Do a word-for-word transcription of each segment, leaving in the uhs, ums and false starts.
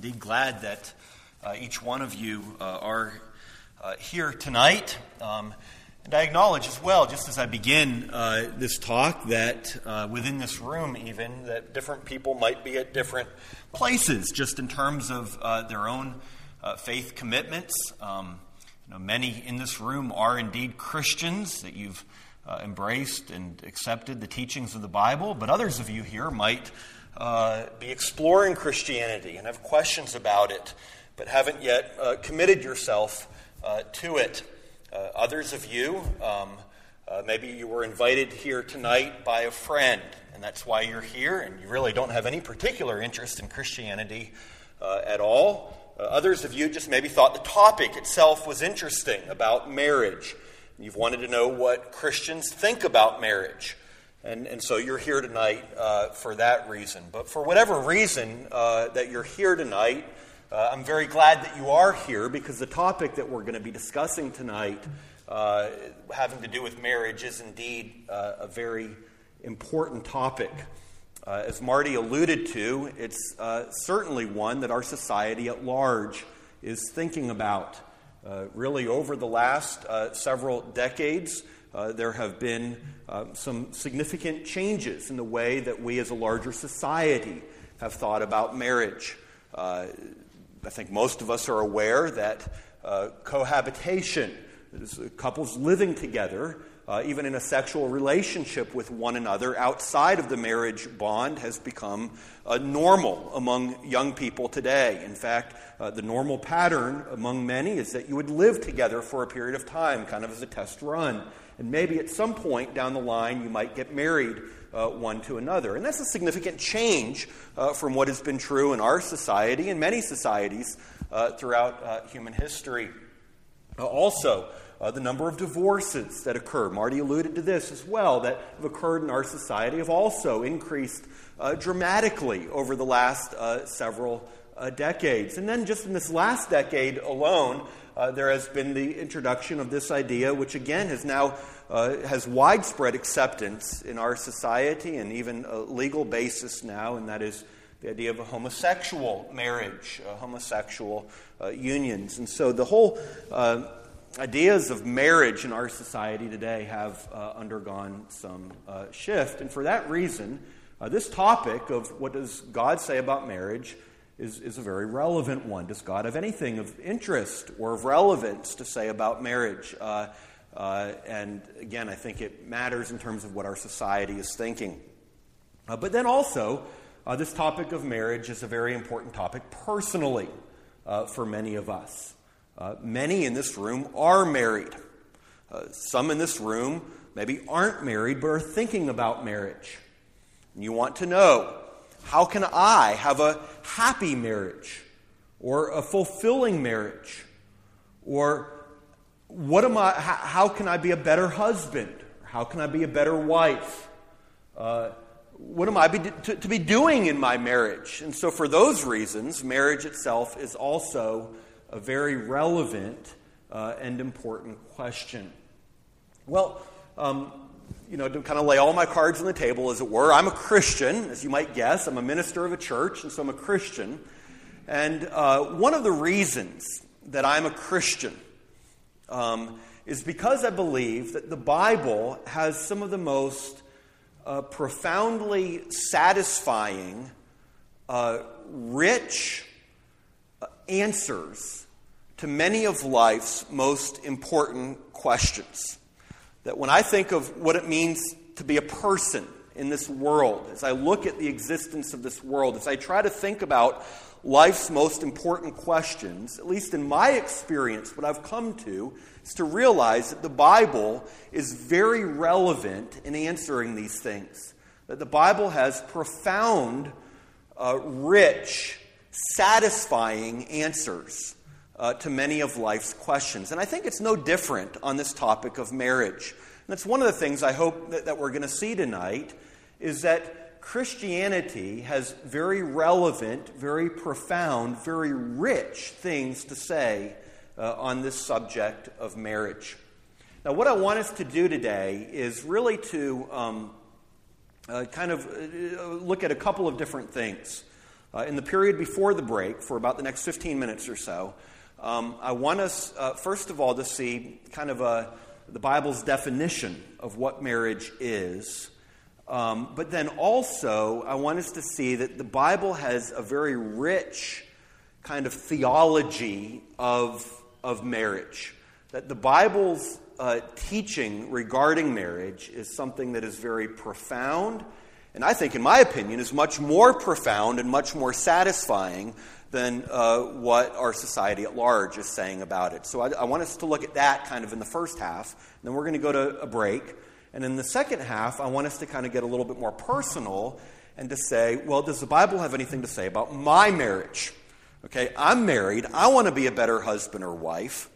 indeed glad that uh, each one of you uh, are uh, here tonight. Um, and I acknowledge as well, just as I begin uh, this talk, that uh, within this room even, that different people might be at different places, just in terms of uh, their own uh, faith commitments. Um, you know, many in this room are indeed Christians, that you've uh, embraced and accepted the teachings of the Bible, but others of you here might Uh, be exploring Christianity and have questions about it, but haven't yet uh, committed yourself uh, to it. Uh, others of you, um, uh, maybe you were invited here tonight by a friend, and that's why you're here, and you really don't have any particular interest in Christianity uh, at all. Uh, others of you just maybe thought the topic itself was interesting, about marriage. You've wanted to know what Christians think about marriage. And, and so you're here tonight uh, for that reason. But for whatever reason uh, that you're here tonight, uh, I'm very glad that you are here, because the topic that we're going to be discussing tonight, uh, having to do with marriage, is indeed uh, a very important topic. Uh, as Marty alluded to, it's uh, certainly one that our society at large is thinking about. Uh, really, over the last uh, several decades, Uh, there have been uh, some significant changes in the way that we as a larger society have thought about marriage. Uh, I think most of us are aware that uh, cohabitation, couples living together, uh, even in a sexual relationship with one another outside of the marriage bond, has become uh, normal among young people today. In fact, uh, the normal pattern among many is that you would live together for a period of time, kind of as a test run. And maybe at some point down the line, you might get married uh, one to another. And that's a significant change uh, from what has been true in our society and many societies uh, throughout uh, human history. Uh, also, uh, the number of divorces that occur, Marty alluded to this as well, that have occurred in our society have also increased uh, dramatically over the last uh, several uh, decades. And then just in this last decade alone, Uh, there has been the introduction of this idea, which again has now uh, has widespread acceptance in our society and even a legal basis now, and that is the idea of a homosexual marriage, uh, homosexual uh, unions. And so the whole uh, ideas of marriage in our society today have uh, undergone some uh, shift. And for that reason, uh, this topic of what does God say about marriage Is, is a very relevant one. Does God have anything of interest or of relevance to say about marriage? Uh, uh, and again, I think it matters in terms of what our society is thinking. Uh, but then also, uh, this topic of marriage is a very important topic personally uh, for many of us. Uh, many in this room are married. Uh, some in this room maybe aren't married but are thinking about marriage. And you want to know, how can I have a happy marriage or a fulfilling marriage? Or what am I? How can I be a better husband? How can I be a better wife? Uh, what am I be, to, to be doing in my marriage? And so for those reasons, marriage itself is also a very relevant uh, and important question. Well, um, You know, to kind of lay all my cards on the table, as it were, I'm a Christian, as you might guess. I'm a minister of a church, and so I'm a Christian. And uh, one of the reasons that I'm a Christian um, is because I believe that the Bible has some of the most uh, profoundly satisfying, uh, rich uh, answers to many of life's most important questions. That when I think of what it means to be a person in this world, as I look at the existence of this world, as I try to think about life's most important questions, at least in my experience, what I've come to is to realize that the Bible is very relevant in answering these things. That the Bible has profound, uh, rich, satisfying answers Uh, to many of life's questions. And I think it's no different on this topic of marriage. And that's one of the things I hope that, that we're going to see tonight, is that Christianity has very relevant, very profound, very rich things to say uh, on this subject of marriage. Now, what I want us to do today is really to um, uh, kind of uh, look at a couple of different things. Uh, in the period before the break, for about the next fifteen minutes or so, um, I want us, uh, first of all, to see kind of a, the Bible's definition of what marriage is. Um, but then also, I want us to see that the Bible has a very rich kind of theology of, of marriage. That the Bible's uh, teaching regarding marriage is something that is very profound, and I think, in my opinion, is much more profound and much more satisfying than uh, what our society at large is saying about it. So I, I want us to look at that kind of in the first half, and then we're going to go to a break. And in the second half, I want us to kind of get a little bit more personal and to say, well, does the Bible have anything to say about my marriage? Okay, I'm married. I want to be a better husband or wife.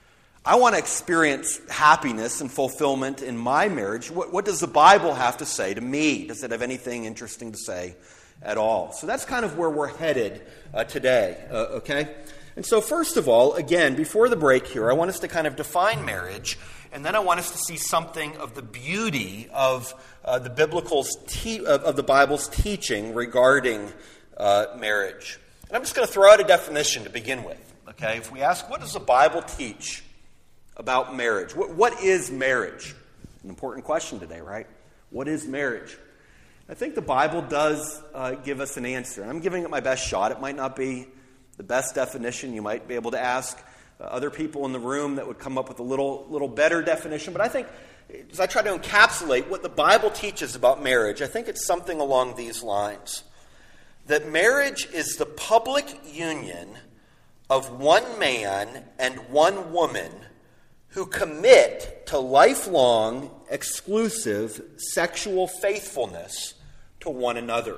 I want to experience happiness and fulfillment in my marriage. What, what does the Bible have to say to me? Does it have anything interesting to say at all? So that's kind of where we're headed uh, today, uh, okay? And so first of all, again, before the break here, I want us to kind of define marriage. And then I want us to see something of the beauty of uh, the biblical's te- of, of the Bible's teaching regarding uh, marriage. And I'm just going to throw out a definition to begin with. Okay, if we ask, what does the Bible teach about marriage? What, what is marriage? An important question today, right? What is marriage? I think the Bible does uh, give us an answer, and I'm giving it my best shot. It might not be the best definition. You might be able to ask Uh, other people in the room that would come up with a little little better definition. But I think, as I try to encapsulate what the Bible teaches about marriage, I think it's something along these lines. That marriage is the public union of one man and one woman who commit to lifelong, exclusive sexual faithfulness to one another.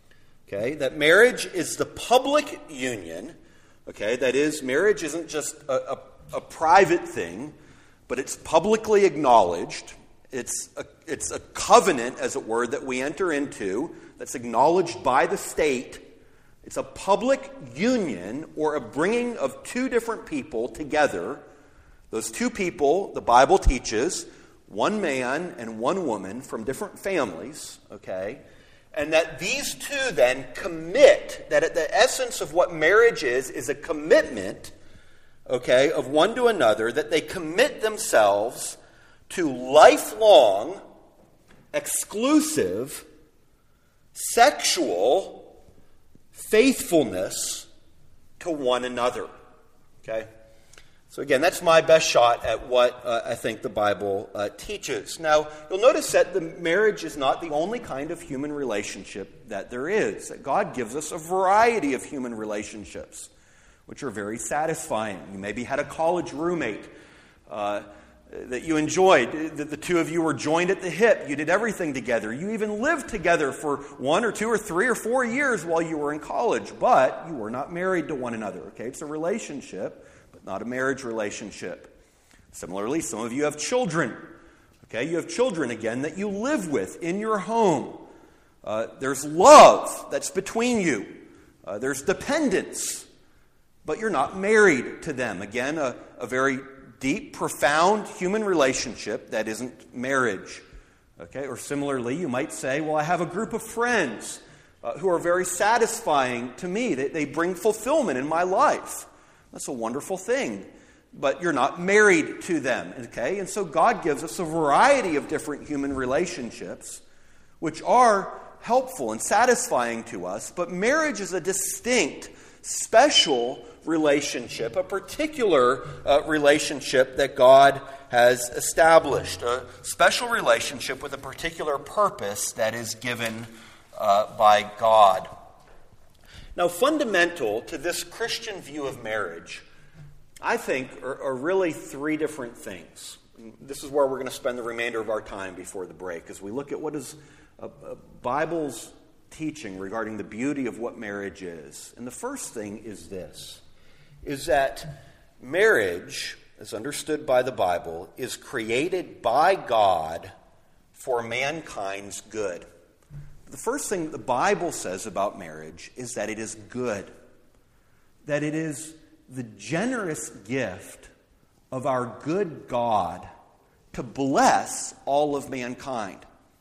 Okay, that marriage is the public union. Okay, that is, marriage isn't just a, a, a private thing, but it's publicly acknowledged. It's a, it's a covenant, as it were, that we enter into that's acknowledged by the state. It's a public union or a bringing of two different people together. Those two people, the Bible teaches, one man and one woman from different families, okay? And that these two then commit, that at the essence of what marriage is, is a commitment, okay, of one to another, that they commit themselves to lifelong, exclusive, sexual faithfulness to one another, okay? So again, that's my best shot at what uh, I think the Bible uh, teaches. Now, you'll notice that the marriage is not the only kind of human relationship that there is. That God gives us a variety of human relationships, which are very satisfying. You maybe had a college roommate uh, that you enjoyed. The, the two of you were joined at the hip. You did everything together. You even lived together for one or two or three or four years while you were in college, but you were not married to one another. Okay, it's a relationship, not a marriage relationship. Similarly, some of you have children. Okay, you have children, again, that you live with in your home. Uh, there's love that's between you. Uh, there's dependence, but you're not married to them. Again, a, a very deep, profound human relationship that isn't marriage. Okay, or similarly, you might say, well, I have a group of friends uh, who are very satisfying to me. They, they bring fulfillment in my life. That's a wonderful thing, but you're not married to them, okay? And so God gives us a variety of different human relationships which are helpful and satisfying to us, but marriage is a distinct, special relationship, a particular uh, relationship that God has established, a special relationship with a particular purpose that is given uh, by God. Now, fundamental to this Christian view of marriage, I think, are, are really three different things. This is where we're going to spend the remainder of our time before the break, as we look at what is a, a Bible's teaching regarding the beauty of what marriage is. And the first thing is this, is that marriage, as understood by the Bible, is created by God for mankind's good. The first thing the Bible says about marriage is that it is good, that it is the generous gift of our good God to bless all of mankind.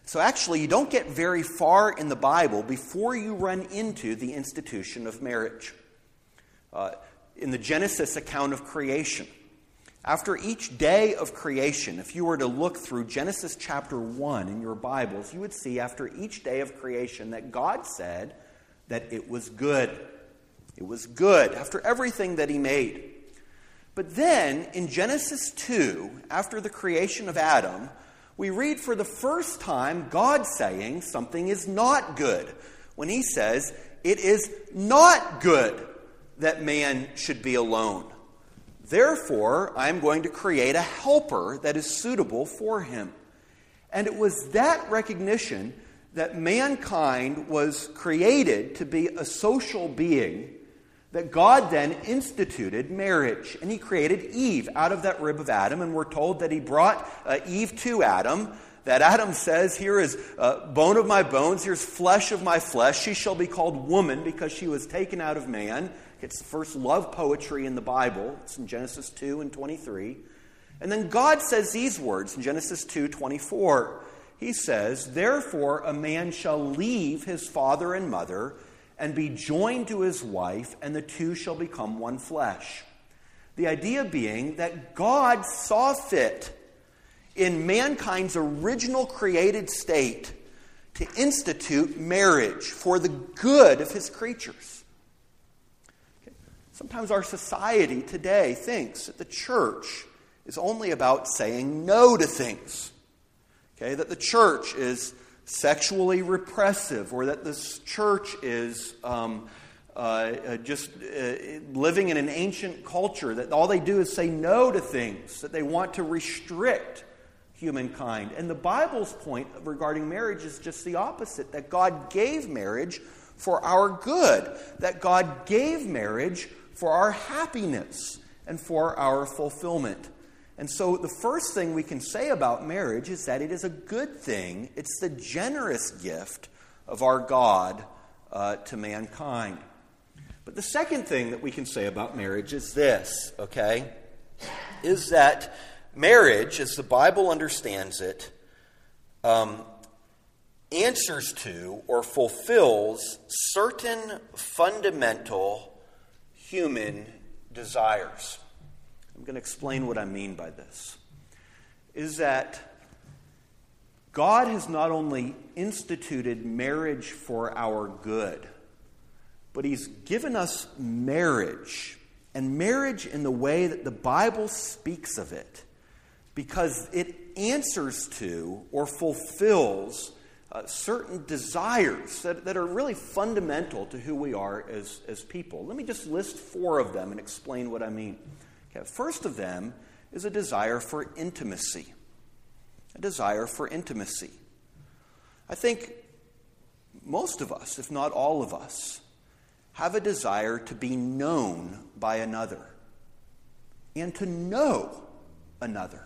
So actually, you don't get very far in the Bible before you run into the institution of marriage. Uh, in the Genesis account of creation, after each day of creation, if you were to look through Genesis chapter one in your Bibles, you would see after each day of creation that God said that it was good. It was good after everything that he made. But then in Genesis two, after the creation of Adam, we read for the first time God saying something is not good, when he says, it is not good that man should be alone. Therefore, I am going to create a helper that is suitable for him. And it was that recognition that mankind was created to be a social being that God then instituted marriage. And he created Eve out of that rib of Adam. And we're told that he brought uh, Eve to Adam. That Adam says, here is uh, bone of my bones, here's flesh of my flesh. She shall be called woman because she was taken out of man. It's the first love poetry in the Bible. It's in Genesis two and twenty-three. And then God says these words in Genesis two twenty-four. He says, therefore a man shall leave his father and mother and be joined to his wife, and the two shall become one flesh. The idea being that God saw fit in mankind's original created state to institute marriage for the good of his creatures. Okay. Sometimes our society today thinks that the church is only about saying no to things. Okay, that the church is sexually repressive, or that this church is um, uh, uh, just uh, living in an ancient culture, that all they do is say no to things, that they want to restrict humankind. And the Bible's point regarding marriage is just the opposite, that God gave marriage for our good, that God gave marriage for our happiness and for our fulfillment. And so the first thing we can say about marriage is that it is a good thing. It's the generous gift of our God uh, to mankind. But the second thing that we can say about marriage is this, okay? Is that marriage, as the Bible understands it, um, answers to or fulfills certain fundamental human desires. I'm going to explain what I mean by this. Is that God has not only instituted marriage for our good, but he's given us marriage, and marriage in the way that the Bible speaks of it, because it answers to or fulfills uh, certain desires that, that are really fundamental to who we are as, as people. Let me just list four of them and explain what I mean. Okay, first of them is a desire for intimacy. A desire for intimacy. I think most of us, if not all of us, have a desire to be known by another and to know another.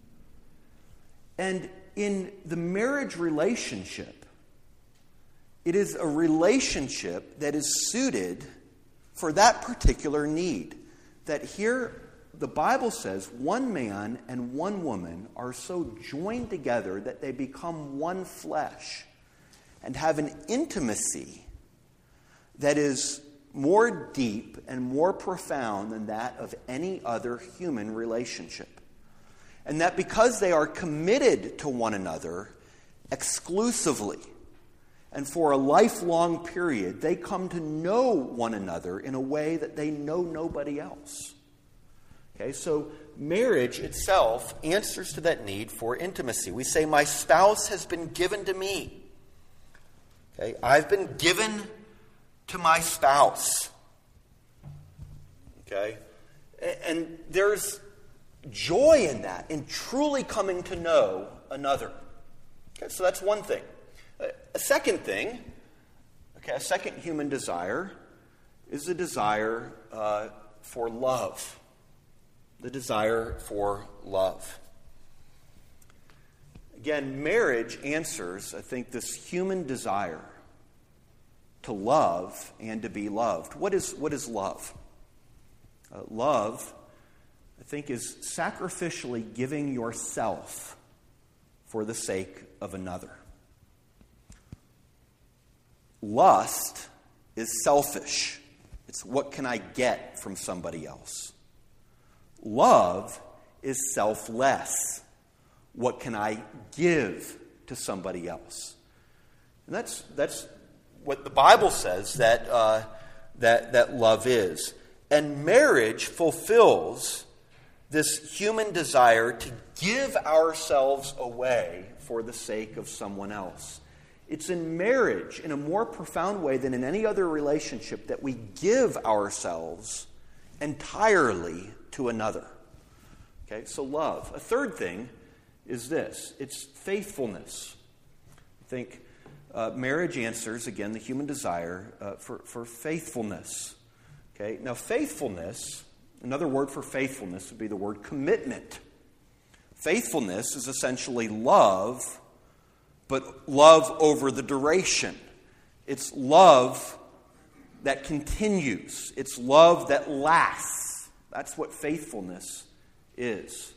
And in the marriage relationship, it is a relationship that is suited for that particular need. That here, the Bible says, one man and one woman are so joined together that they become one flesh and have an intimacy that is more deep and more profound than that of any other human relationship. And that because they are committed to one another exclusively and for a lifelong period, they come to know one another in a way that they know nobody else. Okay, so marriage itself answers to that need for intimacy. We say, my spouse has been given to me. Okay, I've been given to my spouse. Okay, and there's joy in that, in truly coming to know another. Okay, so that's one thing. A second thing, okay, a second human desire is the desire uh, for love. The desire for love. Again, marriage answers, I think, this human desire to love and to be loved. What is, what is love? Uh, love, I think, is sacrificially giving yourself for the sake of another. Lust is selfish. It's what can I get from somebody else. Love is selfless. What can I give to somebody else? And that's that's what the Bible says that uh, that that love is. And marriage fulfills this human desire to give ourselves away for the sake of someone else. It's in marriage, in a more profound way than in any other relationship, that we give ourselves entirely to another. Okay, so love. A third thing is this. It's faithfulness. I think uh, marriage answers, again, the human desire uh, for, for faithfulness. Okay, now faithfulness, another word for faithfulness would be the word commitment. Faithfulness is essentially love, but love over the duration. It's love that continues. It's love that lasts. That's what faithfulness is.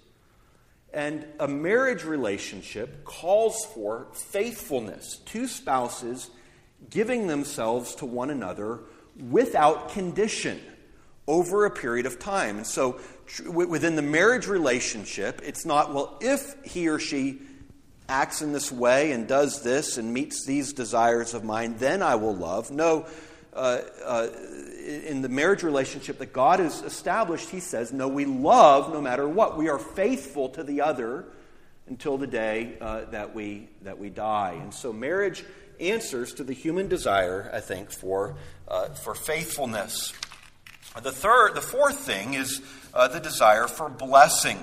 And a marriage relationship calls for faithfulness. Two spouses giving themselves to one another without condition over a period of time. And so within the marriage relationship, it's not, well, if he or she acts in this way and does this and meets these desires of mine, then I will love. No, uh, uh, in the marriage relationship that God has established, he says, no, we love no matter what. We are faithful to the other until the day uh, that we that we die. And so marriage answers to the human desire, I think, for uh, for faithfulness. The third, the fourth thing is uh, the desire for blessing.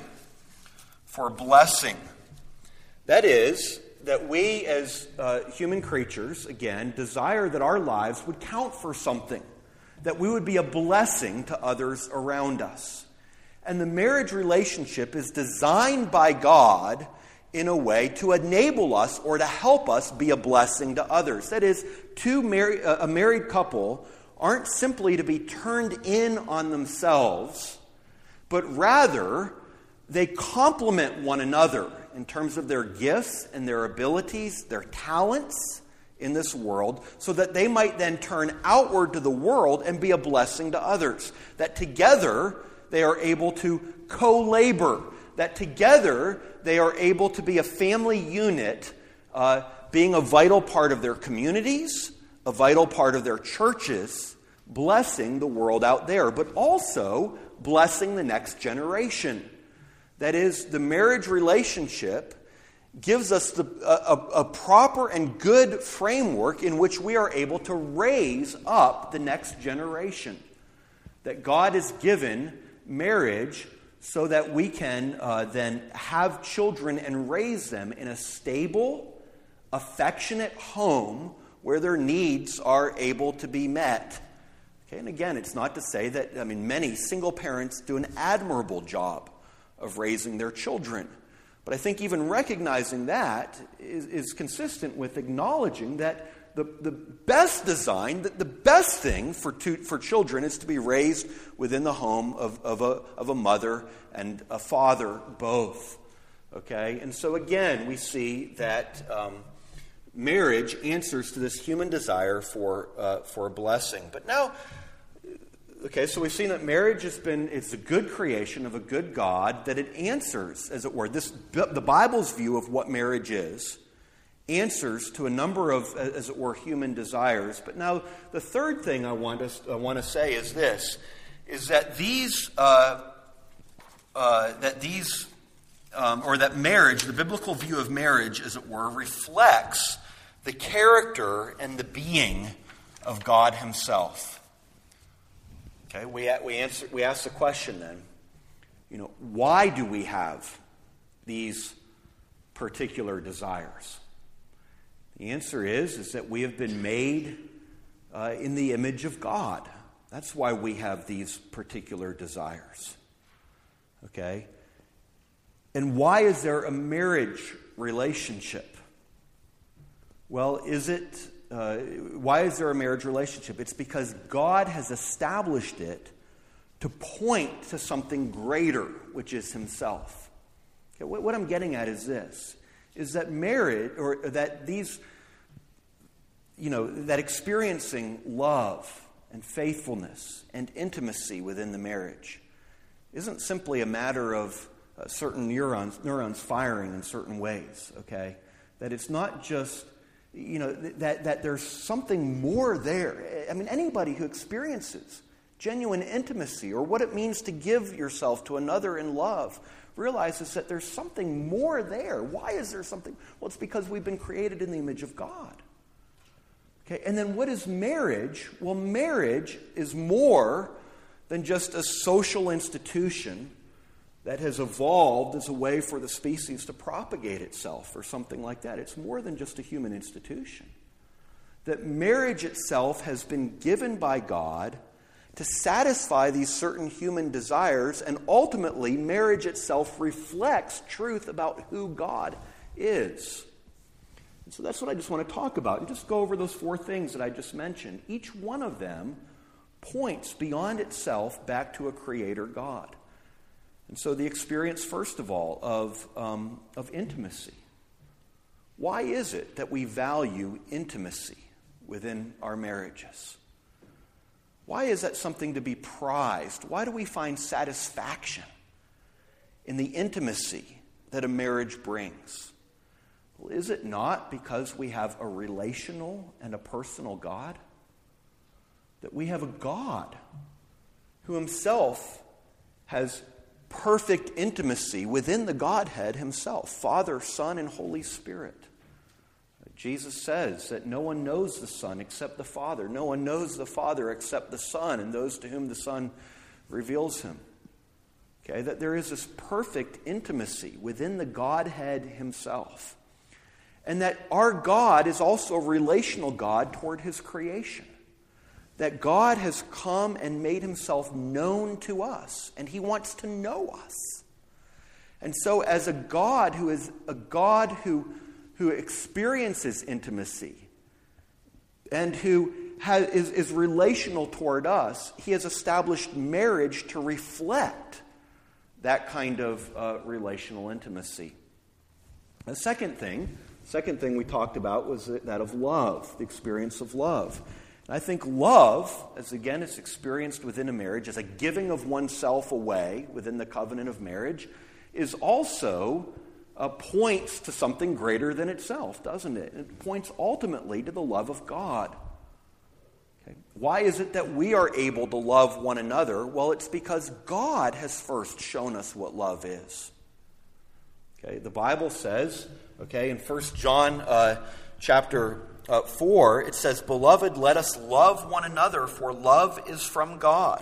For blessing. That is, that we as uh, human creatures, again, desire that our lives would count for something, that we would be a blessing to others around us. And the marriage relationship is designed by God in a way to enable us or to help us be a blessing to others. That is, two mar- a married couple aren't simply to be turned in on themselves, but rather they complement one another in terms of their gifts and their abilities, their talents in this world, so that they might then turn outward to the world and be a blessing to others. That together they are able to co-labor. That together they are able to be a family unit, uh, being a vital part of their communities, a vital part of their churches, blessing the world out there, but also blessing the next generation. That is, the marriage relationship gives us the, a, a proper and good framework in which we are able to raise up the next generation. That God has given marriage so that we can uh, then have children and raise them in a stable, affectionate home where their needs are able to be met. Okay, and again, it's not to say that, I mean, many single parents do an admirable job of raising their children. But I think even recognizing that is, is consistent with acknowledging that the, the best design, the, the best thing for two, for children is to be raised within the home of, of, a, of a mother and a father, both. Okay? And so again, we see that um, marriage answers to this human desire for, uh, for a blessing. But now, okay, so we've seen that marriage has been, it's a good creation of a good God, that it answers, as it were, this the Bible's view of what marriage is, answers to a number of, as it were, human desires. But now, the third thing I want to, I want to say is this, is that these, uh, uh, that these, um, or that marriage, the biblical view of marriage, as it were, reflects the character and the being of God himself. Okay, we we answer we ask the question then, you know, why do we have these particular desires? The answer is is that we have been made uh, in the image of God. That's why we have these particular desires. Okay, and why is there a marriage relationship? Well, is it? Uh, why is there a marriage relationship? It's because God has established it to point to something greater, which is himself. Okay, what, what I'm getting at is this, is that marriage, or that these, you know, that experiencing love and faithfulness and intimacy within the marriage isn't simply a matter of uh, certain neurons neurons firing in certain ways, okay? That it's not just, you know, that, that there's something more there. I mean, anybody who experiences genuine intimacy or what it means to give yourself to another in love realizes that there's something more there. Why is there something? Well, it's because we've been created in the image of God. Okay, and then what is marriage? Well, marriage is more than just a social institution that has evolved as a way for the species to propagate itself or something like that. It's more than just a human institution. That marriage itself has been given by God to satisfy these certain human desires, and ultimately marriage itself reflects truth about who God is. And so that's what I just want to talk about. And just go over those four things that I just mentioned. Each one of them points beyond itself back to a creator God. And so the experience, first of all, of, um, of intimacy. Why is it that we value intimacy within our marriages? Why is that something to be prized? Why do we find satisfaction in the intimacy that a marriage brings? Well, is it not because we have a relational and a personal God? That we have a God who himself has perfect intimacy within the Godhead himself, Father, Son, and Holy Spirit. Jesus says that no one knows the Son except the Father. No one knows the Father except the Son and those to whom the Son reveals him. Okay, that there is this perfect intimacy within the Godhead himself. And that our God is also a relational God toward his creation. That God has come and made himself known to us, and he wants to know us. And so as a God who is a God who, who experiences intimacy and who has, is, is relational toward us, he has established marriage to reflect that kind of uh, relational intimacy. The second thing, second thing we talked about was that of love, the experience of love. I think love, as again is experienced within a marriage, as a giving of oneself away within the covenant of marriage, is also uh, points to something greater than itself, doesn't it? It points ultimately to the love of God. Okay. Why is it that we are able to love one another? Well, it's because God has first shown us what love is. Okay. The Bible says, okay, in First John uh, chapter Uh, four, it says, "Beloved, let us love one another, for love is from God."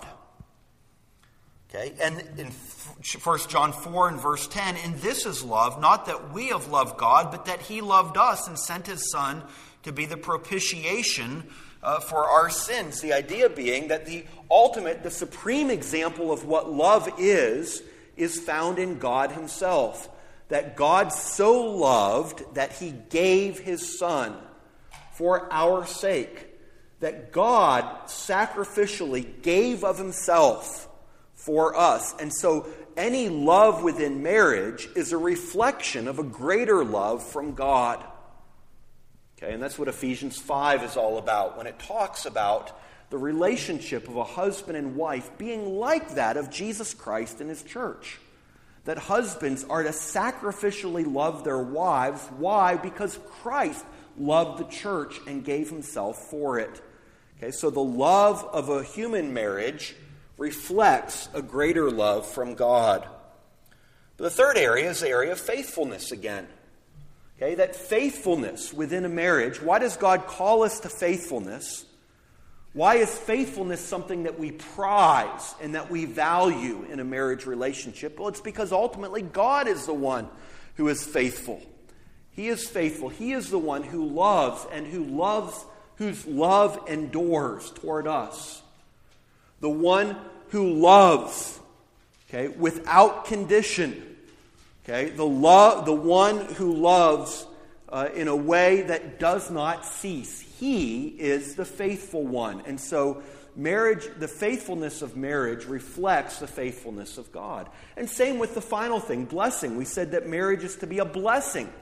Okay, and in First John four and verse ten, "And this is love, not that we have loved God, but that he loved us and sent his Son to be the propitiation uh, for our sins." The idea being that the ultimate, the supreme example of what love is, is found in God himself. That God so loved that he gave his Son for our sake, that God sacrificially gave of himself for us. And so any love within marriage is a reflection of a greater love from God. Okay, and that's what Ephesians five is all about when it talks about the relationship of a husband and wife being like that of Jesus Christ and his church. That husbands are to sacrificially love their wives. Why? Because Christ loved the church and gave himself for it. Okay, so the love of a human marriage reflects a greater love from God. But the third area is the area of faithfulness again. Okay, that faithfulness within a marriage. Why does God call us to faithfulness? Why is faithfulness something that we prize and that we value in a marriage relationship? Well, it's because ultimately God is the one who is faithful. He is faithful. He is the one who loves and who loves, whose love endures toward us. The one who loves, okay, without condition. Okay, the love, the one who loves uh, in a way that does not cease. He is the faithful one. And so marriage, the faithfulness of marriage reflects the faithfulness of God. And same with the final thing, blessing. We said that marriage is to be a blessing.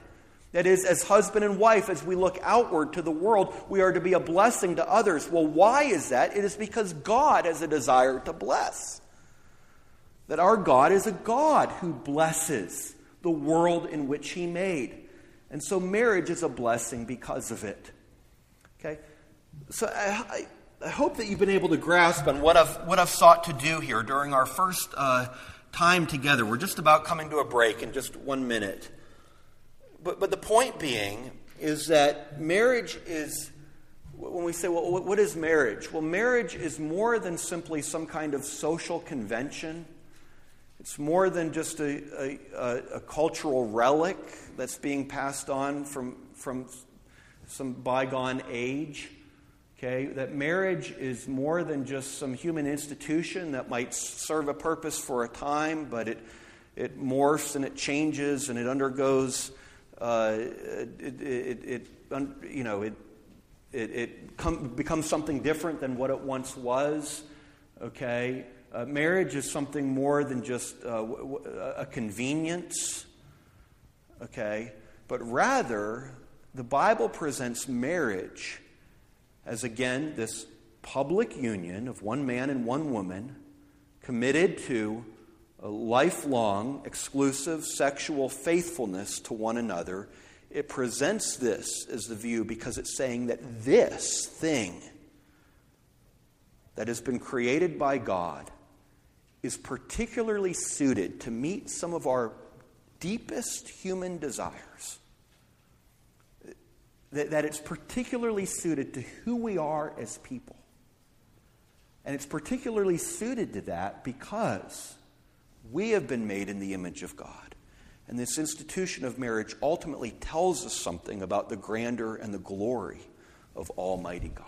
That is, as husband and wife, as we look outward to the world, we are to be a blessing to others. Well, why is that? It is because God has a desire to bless. That our God is a God who blesses the world in which He made. And so marriage is a blessing because of it. Okay? So I, I, I hope that you've been able to grasp on what I've, what I've sought to do here during our first uh, time together. We're just about coming to a break in just one minute. But, but the point being is that marriage is, when we say, well, what is marriage? Well, marriage is more than simply some kind of social convention. It's more than just a, a, a cultural relic that's being passed on from, from some bygone age. Okay? That marriage is more than just some human institution that might serve a purpose for a time, but it, it morphs and it changes and it undergoes... Uh, it, it, it, you know, it, it, it come, becomes something different than what it once was. Okay, uh, marriage is something more than just uh, w- w- a convenience. Okay, but rather the Bible presents marriage as, again, this public union of one man and one woman committed to a lifelong, exclusive sexual faithfulness to one another. It presents this as the view because it's saying that this thing that has been created by God is particularly suited to meet some of our deepest human desires. That, that it's particularly suited to who we are as people. And it's particularly suited to that because we have been made in the image of God. And this institution of marriage ultimately tells us something about the grandeur and the glory of Almighty God.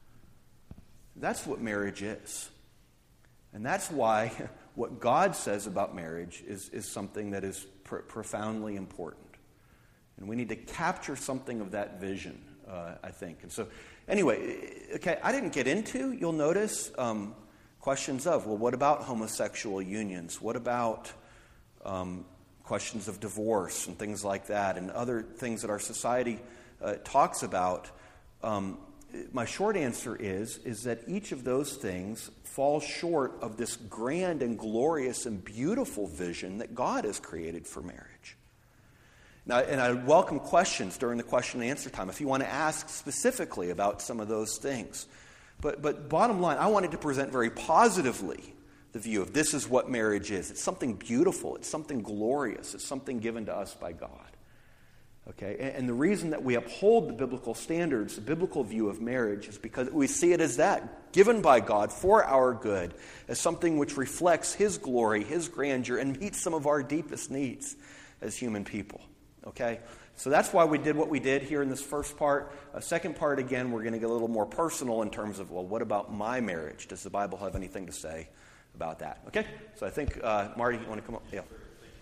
That's what marriage is. And that's why what God says about marriage is, is something that is pr- profoundly important. And we need to capture something of that vision, uh, I think. And so, anyway, okay, I didn't get into, you'll notice, um, questions of, well, what about homosexual unions? What about um, questions of divorce and things like that and other things that our society uh, talks about? Um, my short answer is, is that each of those things falls short of this grand and glorious and beautiful vision that God has created for marriage. Now, and I welcome questions during the question and answer time if you want to ask specifically about some of those things. But, but bottom line, I wanted to present very positively the view of this is what marriage is. It's something beautiful. It's something glorious. It's something given to us by God. Okay, and, and the reason that we uphold the biblical standards, the biblical view of marriage, is because we see it as that, given by God for our good, as something which reflects His glory, His grandeur, and meets some of our deepest needs as human people. Okay? So that's why we did what we did here in this first part. A second part, again, we're going to get a little more personal in terms of, well, what about my marriage? Does the Bible have anything to say about that? Okay? So I think, uh, Marty, you want to come up? Yeah. Thank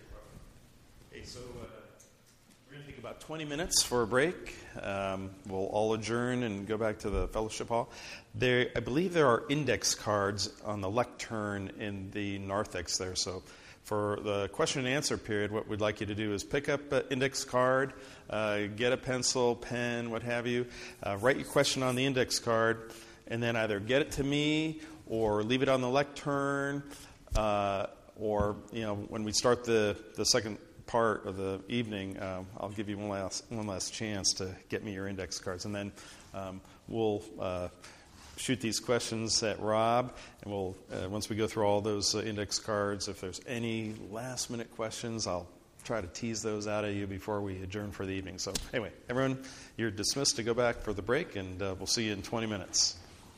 you, hey, so uh, we're going to take about twenty minutes for a break. Um, we'll all adjourn and go back to the fellowship hall. There, I believe there are index cards on the lectern in the narthex there, so for the question and answer period, what we'd like you to do is pick up an index card, uh, get a pencil, pen, what have you, uh, write your question on the index card, and then either get it to me or leave it on the lectern, uh, or, you know, when we start the, the second part of the evening, uh, I'll give you one last, one last chance to get me your index cards. And then um, we'll... Uh, shoot these questions at Rob, and we'll uh, once we go through all those uh, index cards, if there's any last minute questions, I'll try to tease those out of you before we adjourn for the evening. So anyway, everyone, you're dismissed to go back for the break, and uh, we'll see you in twenty minutes.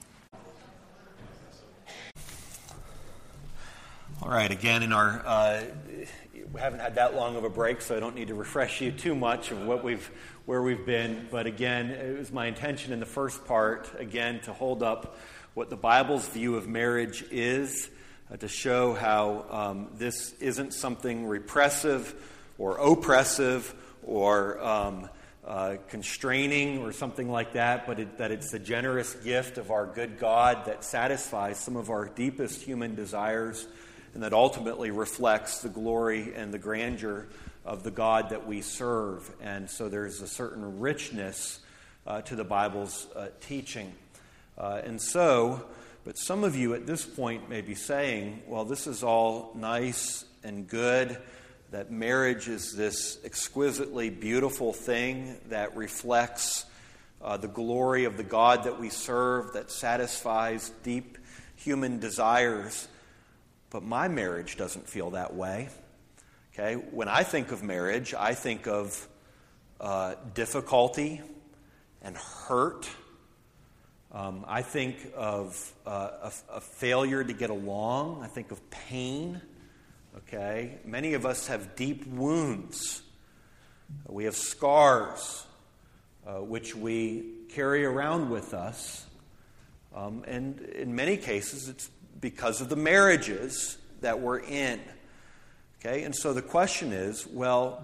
All right, again, in our uh, we haven't had that long of a break, so I don't need to refresh you too much of what we've where we've been. But again, it was my intention in the first part, again, to hold up what the Bible's view of marriage is, uh, to show how um, this isn't something repressive or oppressive or um, uh, constraining or something like that, but it, that it's the generous gift of our good God that satisfies some of our deepest human desires and that ultimately reflects the glory and the grandeur of the God that we serve. And so there's a certain richness uh, to the Bible's uh, teaching. Uh, and so, but some of you at this point may be saying, well, this is all nice and good, that marriage is this exquisitely beautiful thing that reflects uh, the glory of the God that we serve, that satisfies deep human desires. But my marriage doesn't feel that way. Okay, when I think of marriage, I think of uh, difficulty and hurt. Um, I think of uh, a, a failure to get along. I think of pain. Okay, many of us have deep wounds. We have scars, uh, which we carry around with us. Um, and in many cases, it's because of the marriages that we're in. Okay, and so the question is, well,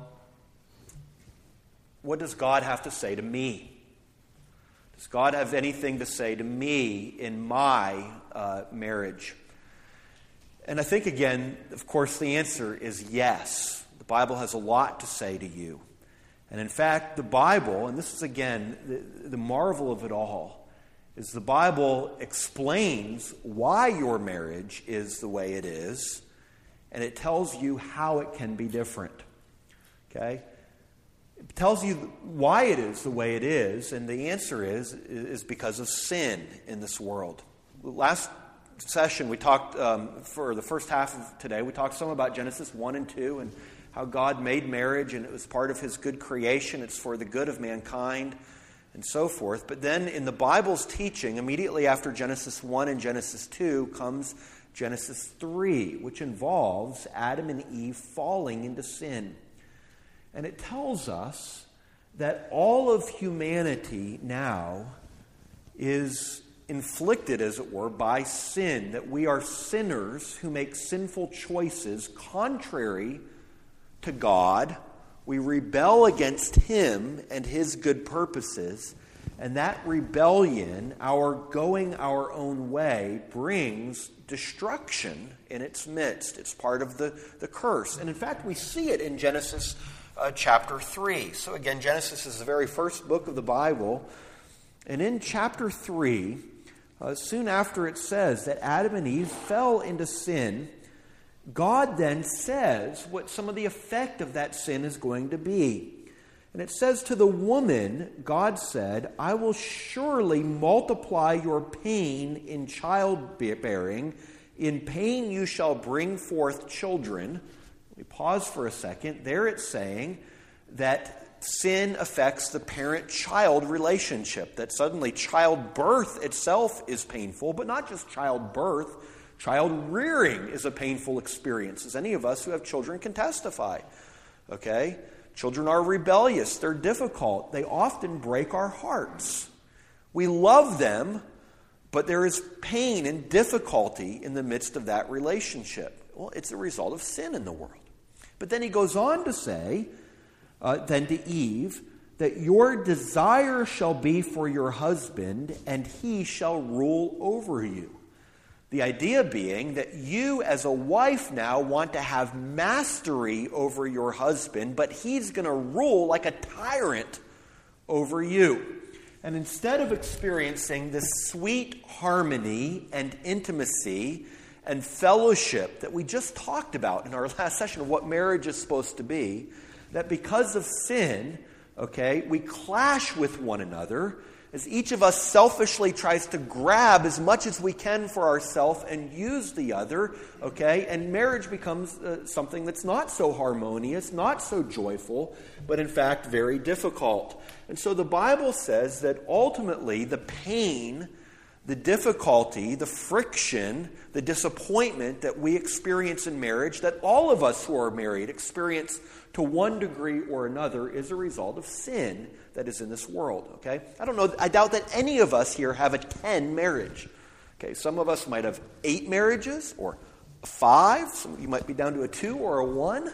what does God have to say to me? Does God have anything to say to me in my uh, marriage? And I think, again, of course, the answer is yes. The Bible has a lot to say to you. And in fact, the Bible, and this is, again, the, the marvel of it all, is the Bible explains why your marriage is the way it is, and it tells you how it can be different. Okay? It tells you why it is the way it is, and the answer is, is because of sin in this world. Last session, we talked, um, for the first half of today, we talked some about Genesis one and two, and how God made marriage, and it was part of His good creation. It's for the good of mankind, and so forth. But then in the Bible's teaching, immediately after Genesis one and Genesis two, comes Genesis three, which involves Adam and Eve falling into sin. And it tells us that all of humanity now is inflicted, as it were, by sin, that we are sinners who make sinful choices contrary to God. We rebel against Him and His good purposes, and that rebellion, our going our own way, brings destruction in its midst. It's part of the, the curse. And in fact, we see it in Genesis uh, chapter three. So again, Genesis is the very first book of the Bible. And in chapter three, uh, soon after it says that Adam and Eve fell into sin, God then says what some of the effect of that sin is going to be. And it says to the woman, God said, I will surely multiply your pain in childbearing. In pain you shall bring forth children. We pause for a second. There it's saying that sin affects the parent-child relationship, that suddenly childbirth itself is painful, but not just childbirth. Child rearing is a painful experience, as any of us who have children can testify. Okay? Children are rebellious. They're difficult. They often break our hearts. We love them, but there is pain and difficulty in the midst of that relationship. Well, it's a result of sin in the world. But then he goes on to say, uh, then to Eve, that your desire shall be for your husband, and he shall rule over you. The idea being that you as a wife now want to have mastery over your husband, but he's going to rule like a tyrant over you. And instead of experiencing this sweet harmony and intimacy and fellowship that we just talked about in our last session of what marriage is supposed to be, that because of sin, okay, we clash with one another, as each of us selfishly tries to grab as much as we can for ourselves and use the other, okay? And marriage becomes uh, something that's not so harmonious, not so joyful, but in fact very difficult. And so the Bible says that ultimately the pain, the difficulty, the friction, the disappointment that we experience in marriage, that all of us who are married experience to one degree or another, is a result of sin that is in this world, okay? I don't know, I doubt that any of us here have a ten marriage. Okay, some of us might have eight marriages or five. Some of you might be down to a two or a one,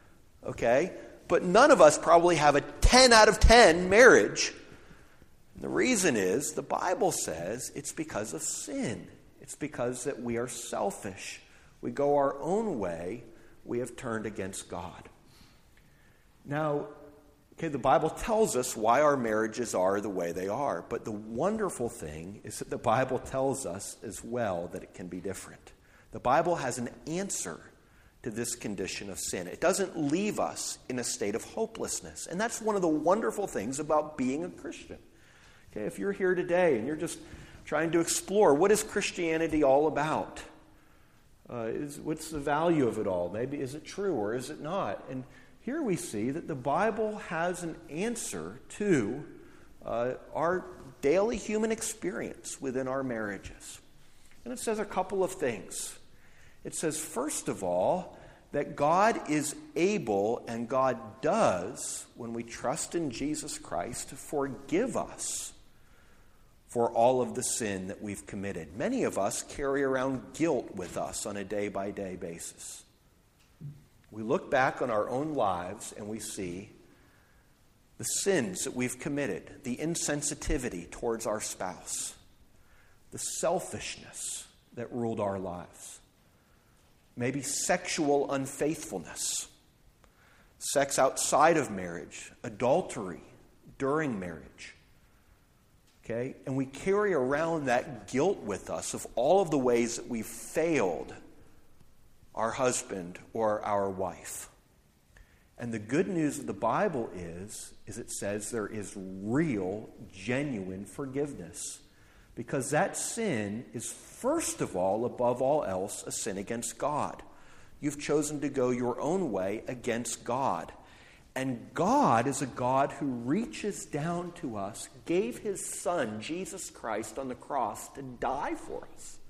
okay? But none of us probably have a ten out of ten marriage. And the reason is, the Bible says it's because of sin. It's because that we are selfish. We go our own way. We have turned against God. Now, okay, the Bible tells us why our marriages are the way they are, but the wonderful thing is that the Bible tells us as well that it can be different. The Bible has an answer to this condition of sin. It doesn't leave us in a state of hopelessness, and that's one of the wonderful things about being a Christian. Okay, if you're here today and you're just trying to explore what is Christianity all about, uh, is, what's the value of it all? Maybe is it true or is it not? And here we see that the Bible has an answer to uh, our daily human experience within our marriages. And it says a couple of things. It says, first of all, that God is able and God does, when we trust in Jesus Christ, to forgive us for all of the sin that we've committed. Many of us carry around guilt with us on a day-by-day basis. We look back on our own lives and we see the sins that we've committed, the insensitivity towards our spouse, the selfishness that ruled our lives, maybe sexual unfaithfulness, sex outside of marriage, adultery during marriage. Okay? And we carry around that guilt with us of all of the ways that we've failed our husband or our wife. And the good news of the Bible is, is it says there is real, genuine forgiveness. Because that sin is, first of all, above all else, a sin against God. You've chosen to go your own way against God. And God is a God who reaches down to us, gave his Son, Jesus Christ, on the cross to die for us,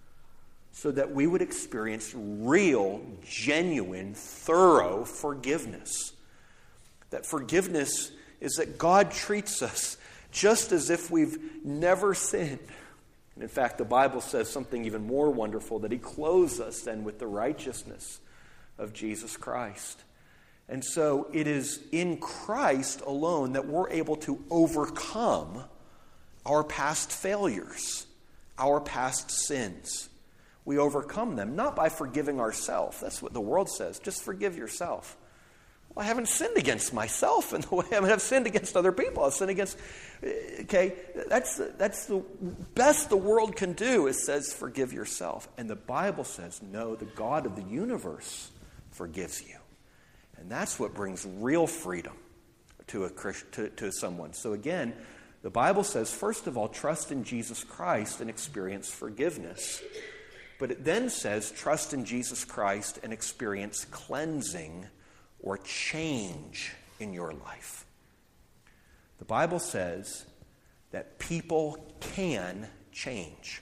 so that we would experience real, genuine, thorough forgiveness. That forgiveness is that God treats us just as if we've never sinned. And in fact, the Bible says something even more wonderful, that he clothes us then with the righteousness of Jesus Christ. And so it is in Christ alone that we're able to overcome our past failures, our past sins. We overcome them not by forgiving ourselves. That's what the world says. Just forgive yourself. Well, I haven't sinned against myself in the way I mean, I've sinned against other people. I've sinned against. Okay, that's that's the best the world can do. It says forgive yourself, and the Bible says no. The God of the universe forgives you, and that's what brings real freedom to a to, to someone. So again, the Bible says first of all, trust in Jesus Christ and experience forgiveness. But it then says, trust in Jesus Christ and experience cleansing or change in your life. The Bible says that people can change.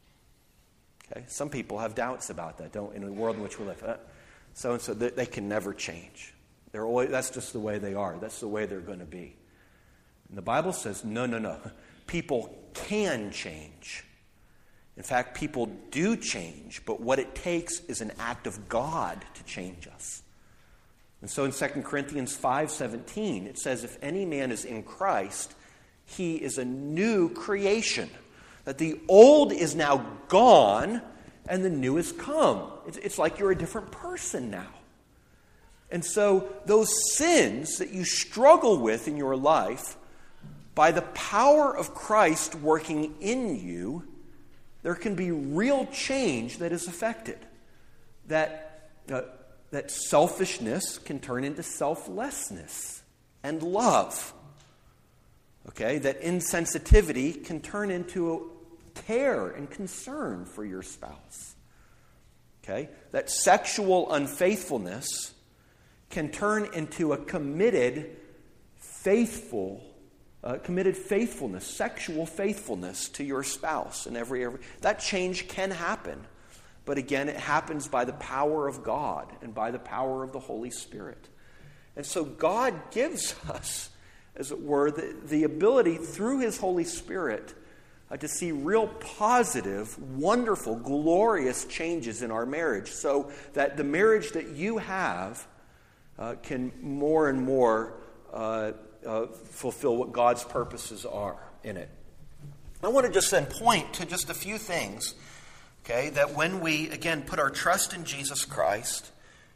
Okay? Some people have doubts about that, don't in the world in which we live. Uh, so and so, they, they can never change. They're always, that's just the way they are. That's the way they're going to be. And the Bible says, no, no, no. People can change. In fact, people do change, but what it takes is an act of God to change us. And so in Second Corinthians five seventeen, it says, if any man is in Christ, he is a new creation. That the old is now gone and the new has come. It's, it's like you're a different person now. And so those sins that you struggle with in your life, by the power of Christ working in you, there can be real change that is affected. That, uh, that selfishness can turn into selflessness and love. Okay? That insensitivity can turn into care and concern for your spouse. Okay? That sexual unfaithfulness can turn into a committed, faithful Uh, committed faithfulness, sexual faithfulness to your spouse. And every, every that change can happen. But again, it happens by the power of God and by the power of the Holy Spirit. And so God gives us, as it were, the, the ability through his Holy Spirit uh, to see real positive, wonderful, glorious changes in our marriage, so that the marriage that you have uh, can more and more uh, Uh, fulfill what God's purposes are in it. I want to just then point to just a few things, okay, that when we, again, put our trust in Jesus Christ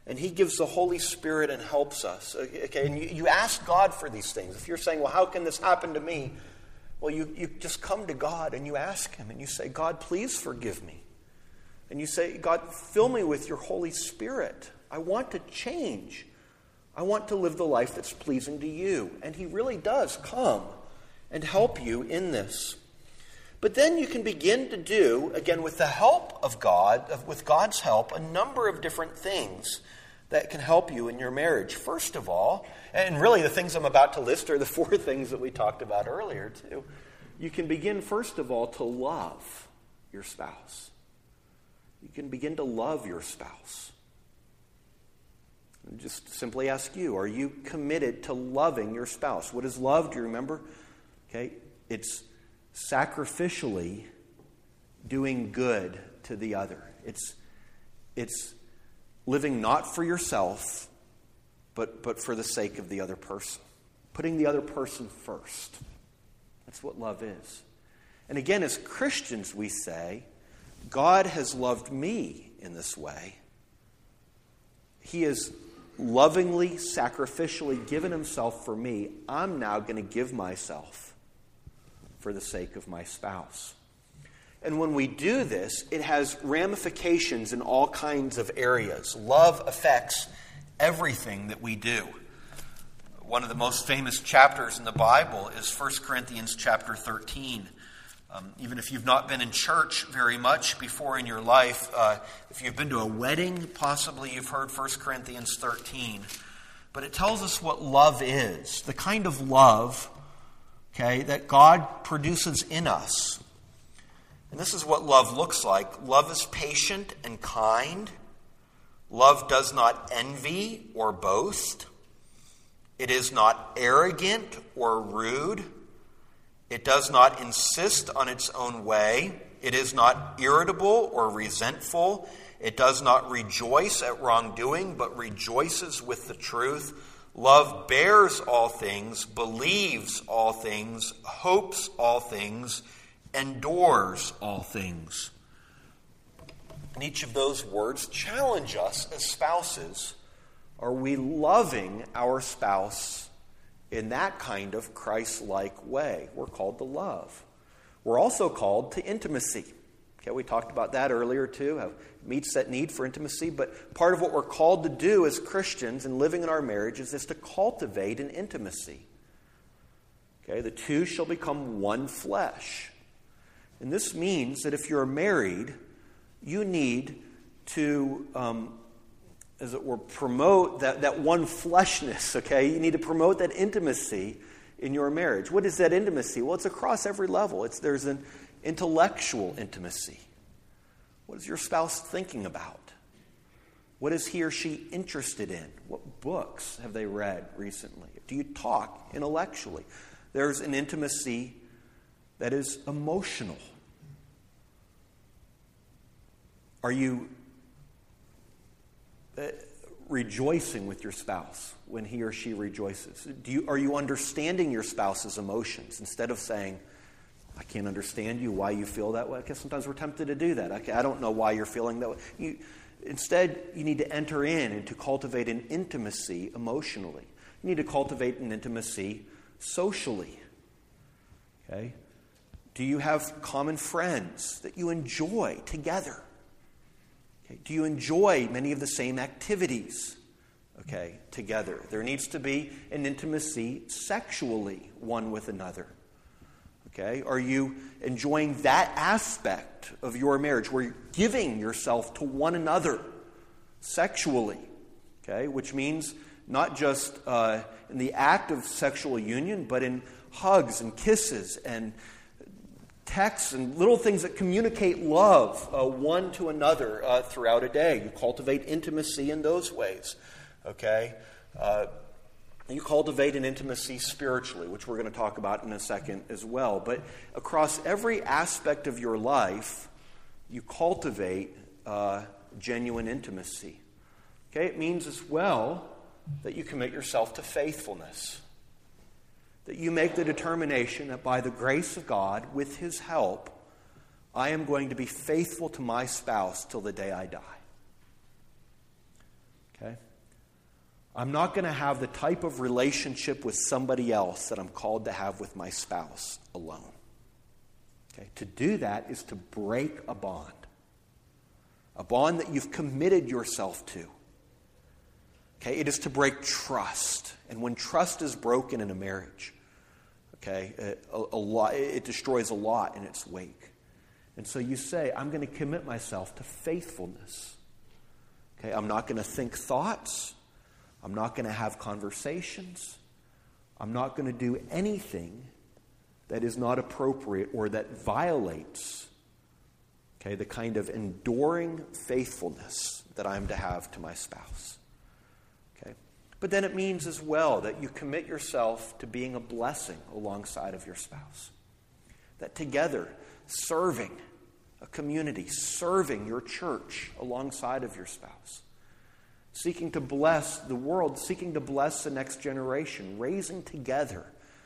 And he gives the Holy Spirit and helps us. Okay, and you, you ask God for these things. If you're saying, well, how can this happen to me? Well, you, you just come to God and you ask him and you say, God, please forgive me. And you say, God, fill me with your Holy Spirit. I want to change. I want to live the life that's pleasing to you. And he really does come and help you in this. But then you can begin to do, again, with the help of God, with God's help, a number of different things that can help you in your marriage. First of all, and really the things I'm about to list are the four things that we talked about earlier too. You can begin, first of all, to love your spouse. You can begin to love your spouse. And just simply ask you, are you committed to loving your spouse? What is love? Do you remember? Okay, it's sacrificially doing good to the other. It's it's living not for yourself, but, but for the sake of the other person. Putting the other person first. That's what love is. And again, as Christians, we say, God has loved me in this way. He has lovingly, sacrificially given himself for me. I'm now going to give myself for the sake of my spouse. And when we do this, it has ramifications in all kinds of areas. Love affects everything that we do. One of the most famous chapters in the Bible is First Corinthians chapter thirteen. Um, even if you've not been in church very much before in your life, uh, if you've been to a wedding, possibly you've heard First Corinthians thirteen. But it tells us what love is, the kind of love, okay, that God produces in us. And this is what love looks like. Love is patient and kind. Love does not envy or boast. It is not arrogant or rude. It does not insist on its own way. It is not irritable or resentful. It does not rejoice at wrongdoing, but rejoices with the truth. Love bears all things, believes all things, hopes all things, endures all things. And each of those words challenge us as spouses. Are we loving our spouse in that kind of Christ-like way? We're called to love. We're also called to intimacy. Okay, we talked about that earlier too, how it meets that need for intimacy. But part of what we're called to do as Christians in living in our marriages is to cultivate an intimacy. Okay, the two shall become one flesh. And this means that if you're married, you need to, um, as it were, promote that, that one fleshness, okay? You need to promote that intimacy in your marriage. What is that intimacy? Well, it's across every level. It's There's an intellectual intimacy. What is your spouse thinking about? What is he or she interested in? What books have they read recently? Do you talk intellectually? There's an intimacy that is emotional. Are you uh, rejoicing with your spouse when he or she rejoices? Do you, are you understanding your spouse's emotions instead of saying, I can't understand you, why you feel that way? Because sometimes we're tempted to do that. I, I don't know why you're feeling that way. You, instead, you need to enter in and to cultivate an intimacy emotionally. You need to cultivate an intimacy socially. Okay? Do you have common friends that you enjoy together? Okay. Do you enjoy many of the same activities, okay, together? There needs to be an intimacy sexually one with another. Okay? Are you enjoying that aspect of your marriage where you're giving yourself to one another sexually? Okay? Which means not just uh, in the act of sexual union, but in hugs and kisses and texts and little things that communicate love uh, one to another uh, throughout a day. You cultivate intimacy in those ways. Okay? Uh, you cultivate an intimacy spiritually, which we're going to talk about in a second as well. But across every aspect of your life, you cultivate uh, genuine intimacy. Okay? It means as well that you commit yourself to faithfulness. That you make the determination that by the grace of God, with His help, I am going to be faithful to my spouse till the day I die. Okay? I'm not going to have the type of relationship with somebody else that I'm called to have with my spouse alone. Okay? To do that is to break a bond. A bond that you've committed yourself to. Okay? It is to break trust. And when trust is broken in a marriage, okay, a, a lot, it destroys a lot in its wake. And so you say, I'm going to commit myself to faithfulness. Okay? I'm not going to think thoughts. I'm not going to have conversations. I'm not going to do anything that is not appropriate or that violates, okay, the kind of enduring faithfulness that I'm to have to my spouse. Okay? But then it means as well that you commit yourself to being a blessing alongside of your spouse. That together, serving a community, serving your church alongside of your spouse. Seeking to bless the world, seeking to bless the next generation, raising together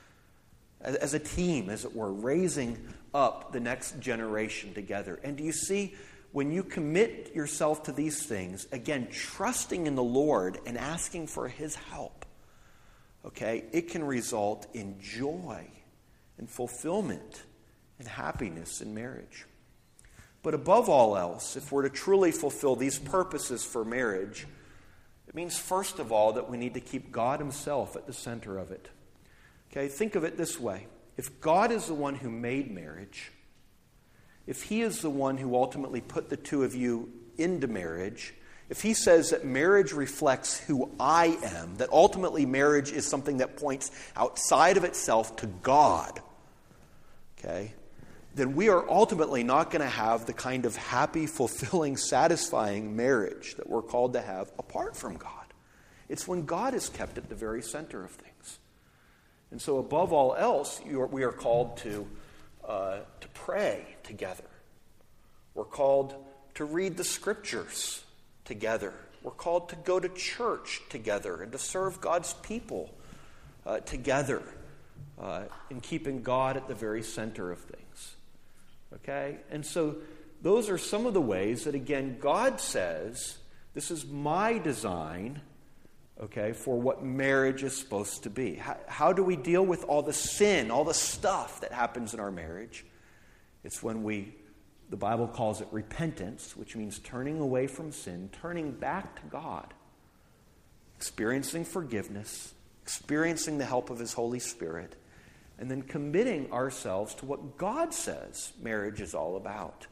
as a team, as it were, raising up the next generation together. And do you see, when you commit yourself to these things, again, trusting in the Lord and asking for His help, okay, it can result in joy and fulfillment and happiness in marriage. But above all else, if we're to truly fulfill these purposes for marriage, it means, first of all, that we need to keep God Himself at the center of it. Okay, think of it this way. If God is the one who made marriage, if He is the one who ultimately put the two of you into marriage, if He says that marriage reflects who I am, that ultimately marriage is something that points outside of itself to God, okay, then we are ultimately not going to have the kind of happy, fulfilling, satisfying marriage that we're called to have apart from God. It's when God is kept at the very center of things. And so above all else, you are, we are called to, uh, to pray together. We're called to read the Scriptures together. We're called to go to church together and to serve God's people uh, together uh, in keeping God at the very center of things. Okay? And so those are some of the ways that, again, God says, this is my design, okay, for what marriage is supposed to be. How, how do we deal with all the sin, all the stuff that happens in our marriage? It's when we, the Bible calls it repentance, which means turning away from sin, turning back to God, experiencing forgiveness, experiencing the help of His Holy Spirit, and then committing ourselves to what God says marriage is all about.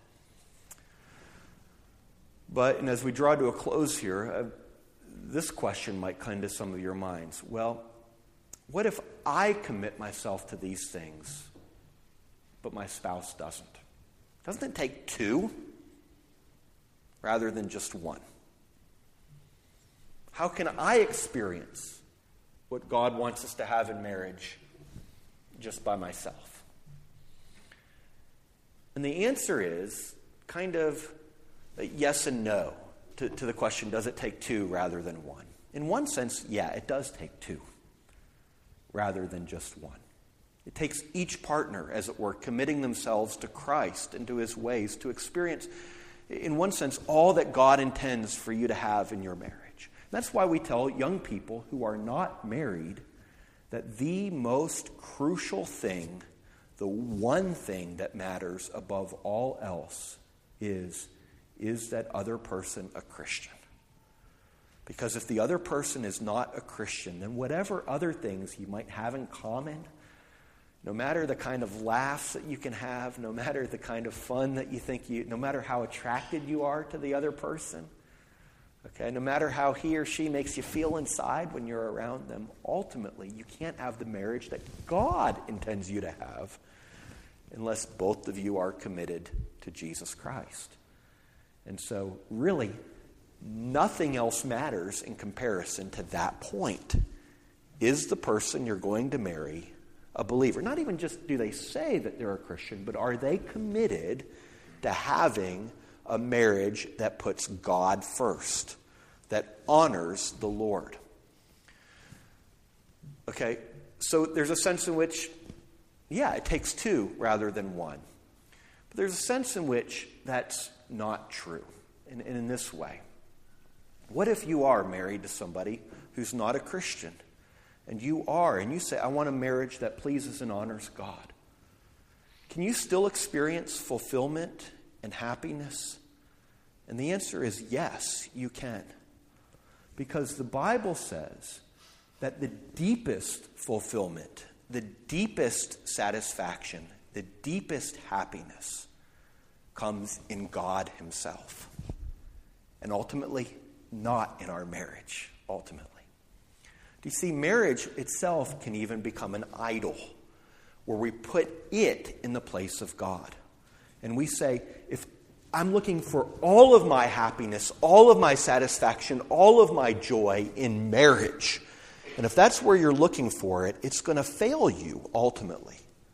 But, and as we draw to a close here, uh, this question might come to some of your minds. Well, what if I commit myself to these things, but my spouse doesn't? Doesn't it take two rather than just one? How can I experience what God wants us to have in marriage just by myself? And the answer is kind of yes and no to, to the question, does it take two rather than one? In one sense, yeah, it does take two rather than just one. It takes each partner, as it were, committing themselves to Christ and to His ways to experience, in one sense, all that God intends for you to have in your marriage. That's why we tell young people who are not married that the most crucial thing, the one thing that matters above all else is, is that other person a Christian? Because if the other person is not a Christian, then whatever other things you might have in common, no matter the kind of laughs that you can have, no matter the kind of fun that you think you, no matter how attracted you are to the other person, okay, no matter how he or she makes you feel inside when you're around them, ultimately you can't have the marriage that God intends you to have unless both of you are committed to Jesus Christ. And so, really, nothing else matters in comparison to that point. Is the person you're going to marry a believer? Not even just do they say that they're a Christian, but are they committed to having a marriage that puts God first, that honors the Lord? Okay, so there's a sense in which, yeah, it takes two rather than one. But there's a sense in which that's not true, and, and in this way. What if you are married to somebody who's not a Christian? And you are, and you say, I want a marriage that pleases and honors God. Can you still experience fulfillment and happiness? And the answer is yes, you can. Because the Bible says that the deepest fulfillment, the deepest satisfaction, the deepest happiness comes in God himself. And ultimately, not in our marriage, ultimately. Do you see, marriage itself can even become an idol, where we put it in the place of God. And we say, if I'm looking for all of my happiness, all of my satisfaction, all of my joy in marriage, and if that's where you're looking for it, it's going to fail you ultimately.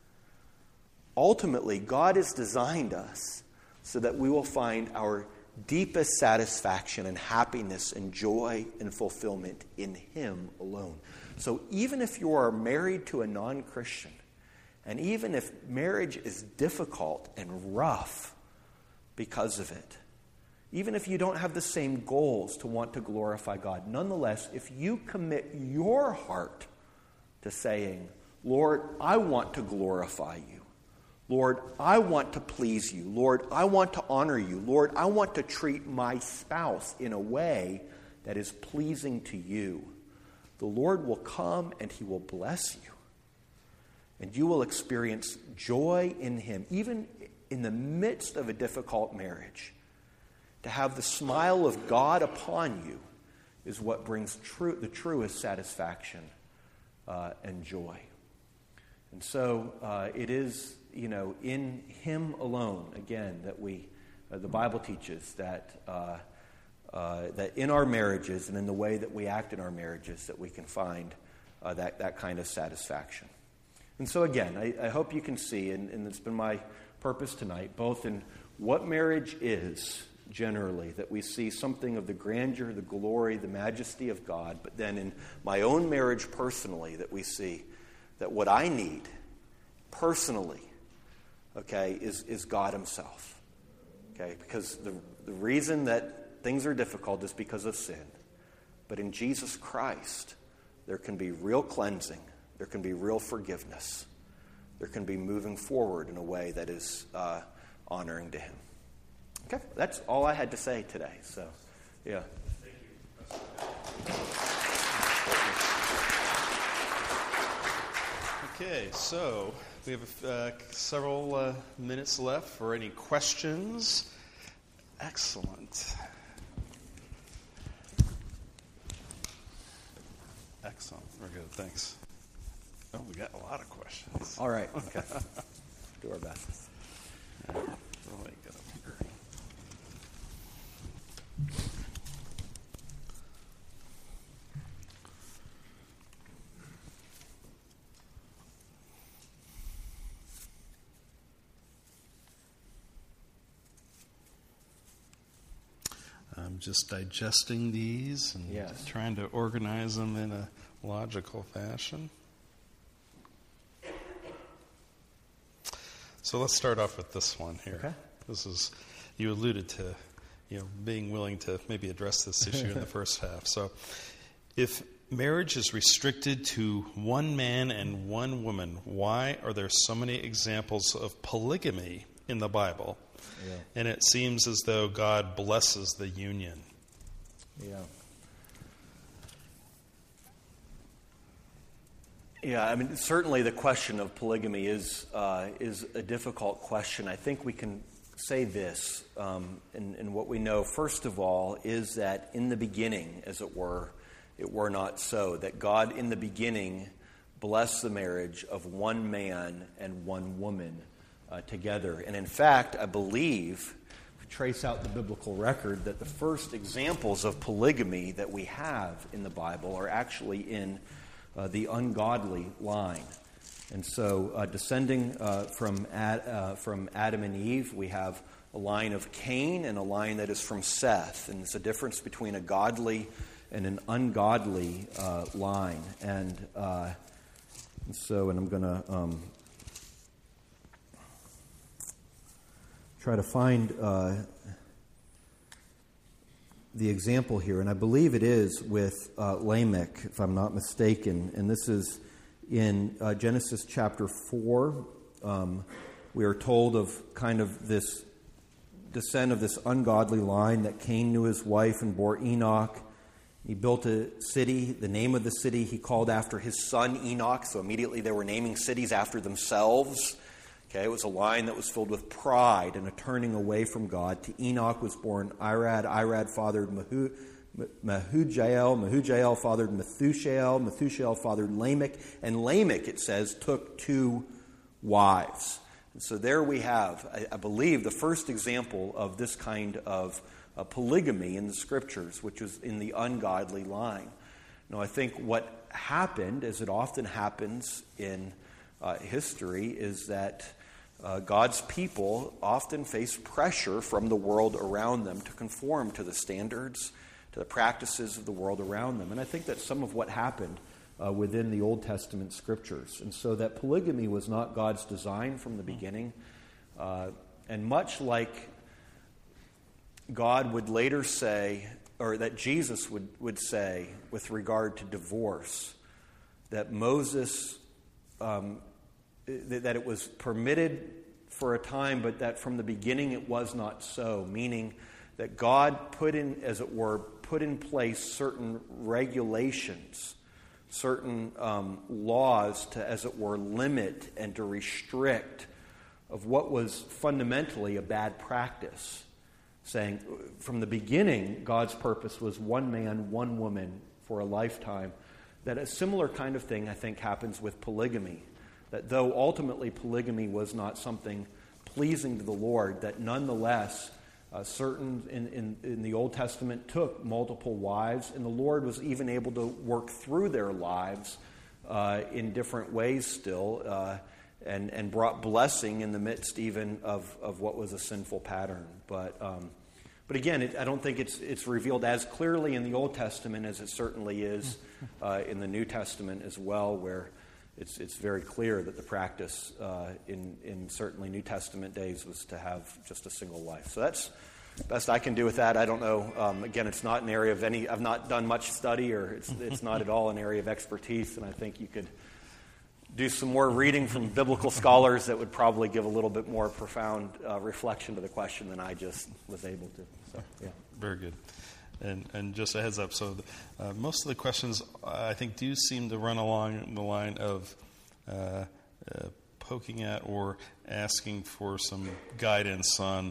Ultimately, God has designed us so that we will find our deepest satisfaction and happiness and joy and fulfillment in Him alone. So even if you are married to a non-Christian, and even if marriage is difficult and rough because of it, even if you don't have the same goals to want to glorify God, nonetheless, if you commit your heart to saying, Lord, I want to glorify you. Lord, I want to please you. Lord, I want to honor you. Lord, I want to treat my spouse in a way that is pleasing to you. The Lord will come and He will bless you. And you will experience joy in Him, even in the midst of a difficult marriage. To have the smile of God upon you is what brings true, the truest satisfaction uh, and joy. And so uh, it is, you know, in Him alone, again, that we, uh, the Bible teaches that uh, uh, that in our marriages and in the way that we act in our marriages, that we can find uh, that that kind of satisfaction. And so again, I, I hope you can see, and, and it's been my purpose tonight, both in what marriage is generally, that we see something of the grandeur, the glory, the majesty of God, but then in my own marriage personally, that we see that what I need personally, okay, is, is God Himself. Okay, because the, the reason that things are difficult is because of sin. But in Jesus Christ, there can be real cleansing. There can be real forgiveness. There can be moving forward in a way that is uh, honoring to Him. Okay, that's all I had to say today. So, yeah. Thank you. Okay, so we have uh, several uh, minutes left for any questions. Excellent. Excellent. We're good. Thanks. Oh, we got a lot of questions. All right. Okay. Do our best. What do I get up here? I'm just digesting these and Yes. trying to organize them in a logical fashion. So let's start off with this one here. Okay. This is, you alluded to, you know, being willing to maybe address this issue in the first half. So if marriage is restricted to one man and one woman, why are there so many examples of polygamy in the Bible? Yeah. And it seems as though God blesses the union. Yeah. Yeah, I mean, certainly the question of polygamy is uh, is a difficult question. I think we can say this, um, and, and what we know, first of all, is that in the beginning, as it were, it were not so, that God in the beginning blessed the marriage of one man and one woman uh, together. And in fact, I believe, if we trace out the biblical record, that the first examples of polygamy that we have in the Bible are actually in Uh, the ungodly line. And so uh, descending uh, from, Ad, uh, from Adam and Eve, we have a line of Cain and a line that is from Seth. And it's a difference between a godly and an ungodly uh, line. And, uh, and so, and I'm going to um, try to find uh, the example here, and I believe it is with uh, Lamech, if I'm not mistaken, and this is in uh, Genesis chapter four. Um, we are told of kind of this descent of this ungodly line that Cain knew his wife and bore Enoch. He built a city. The name of the city he called after his son Enoch, so immediately they were naming cities after themselves. Okay, it was a line that was filled with pride and a turning away from God. To Enoch was born Irad. Irad fathered Mahu, Mehujael. Mehujael fathered Methushael. Methushael fathered Lamech. And Lamech, it says, took two wives. And so there we have, I, I believe, the first example of this kind of uh, polygamy in the Scriptures, which was in the ungodly line. Now, I think what happened, as it often happens in uh, history, is that Uh, God's people often face pressure from the world around them to conform to the standards, to the practices of the world around them. And I think that's some of what happened uh, within the Old Testament Scriptures. And so that polygamy was not God's design from the beginning. Uh, and much like God would later say, or that Jesus would, would say with regard to divorce, that Moses... Um, that it was permitted for a time, but that from the beginning it was not so, meaning that God put in, as it were, put in place certain regulations, certain um, laws to, as it were, limit and to restrict of what was fundamentally a bad practice, saying from the beginning God's purpose was one man, one woman for a lifetime. That a similar kind of thing, I think, happens with polygamy. That though ultimately polygamy was not something pleasing to the Lord, that nonetheless uh, certain in, in, in the Old Testament took multiple wives, and the Lord was even able to work through their lives uh, in different ways still, uh, and, and brought blessing in the midst even of, of what was a sinful pattern. But um, but again, it, I don't think it's it's revealed as clearly in the Old Testament as it certainly is uh, in the New Testament as well, where It's it's very clear that the practice uh, in in certainly New Testament days was to have just a single wife. So that's the best I can do with that. I don't know. Um, again, it's not an area of any. I've not done much study, or it's it's not at all an area of expertise. And I think you could do some more reading from biblical scholars that would probably give a little bit more profound uh, reflection to the question than I just was able to. So yeah, very good. And, and just a heads up, so uh, most of the questions, I think, do seem to run along the line of uh, uh, poking at or asking for some guidance on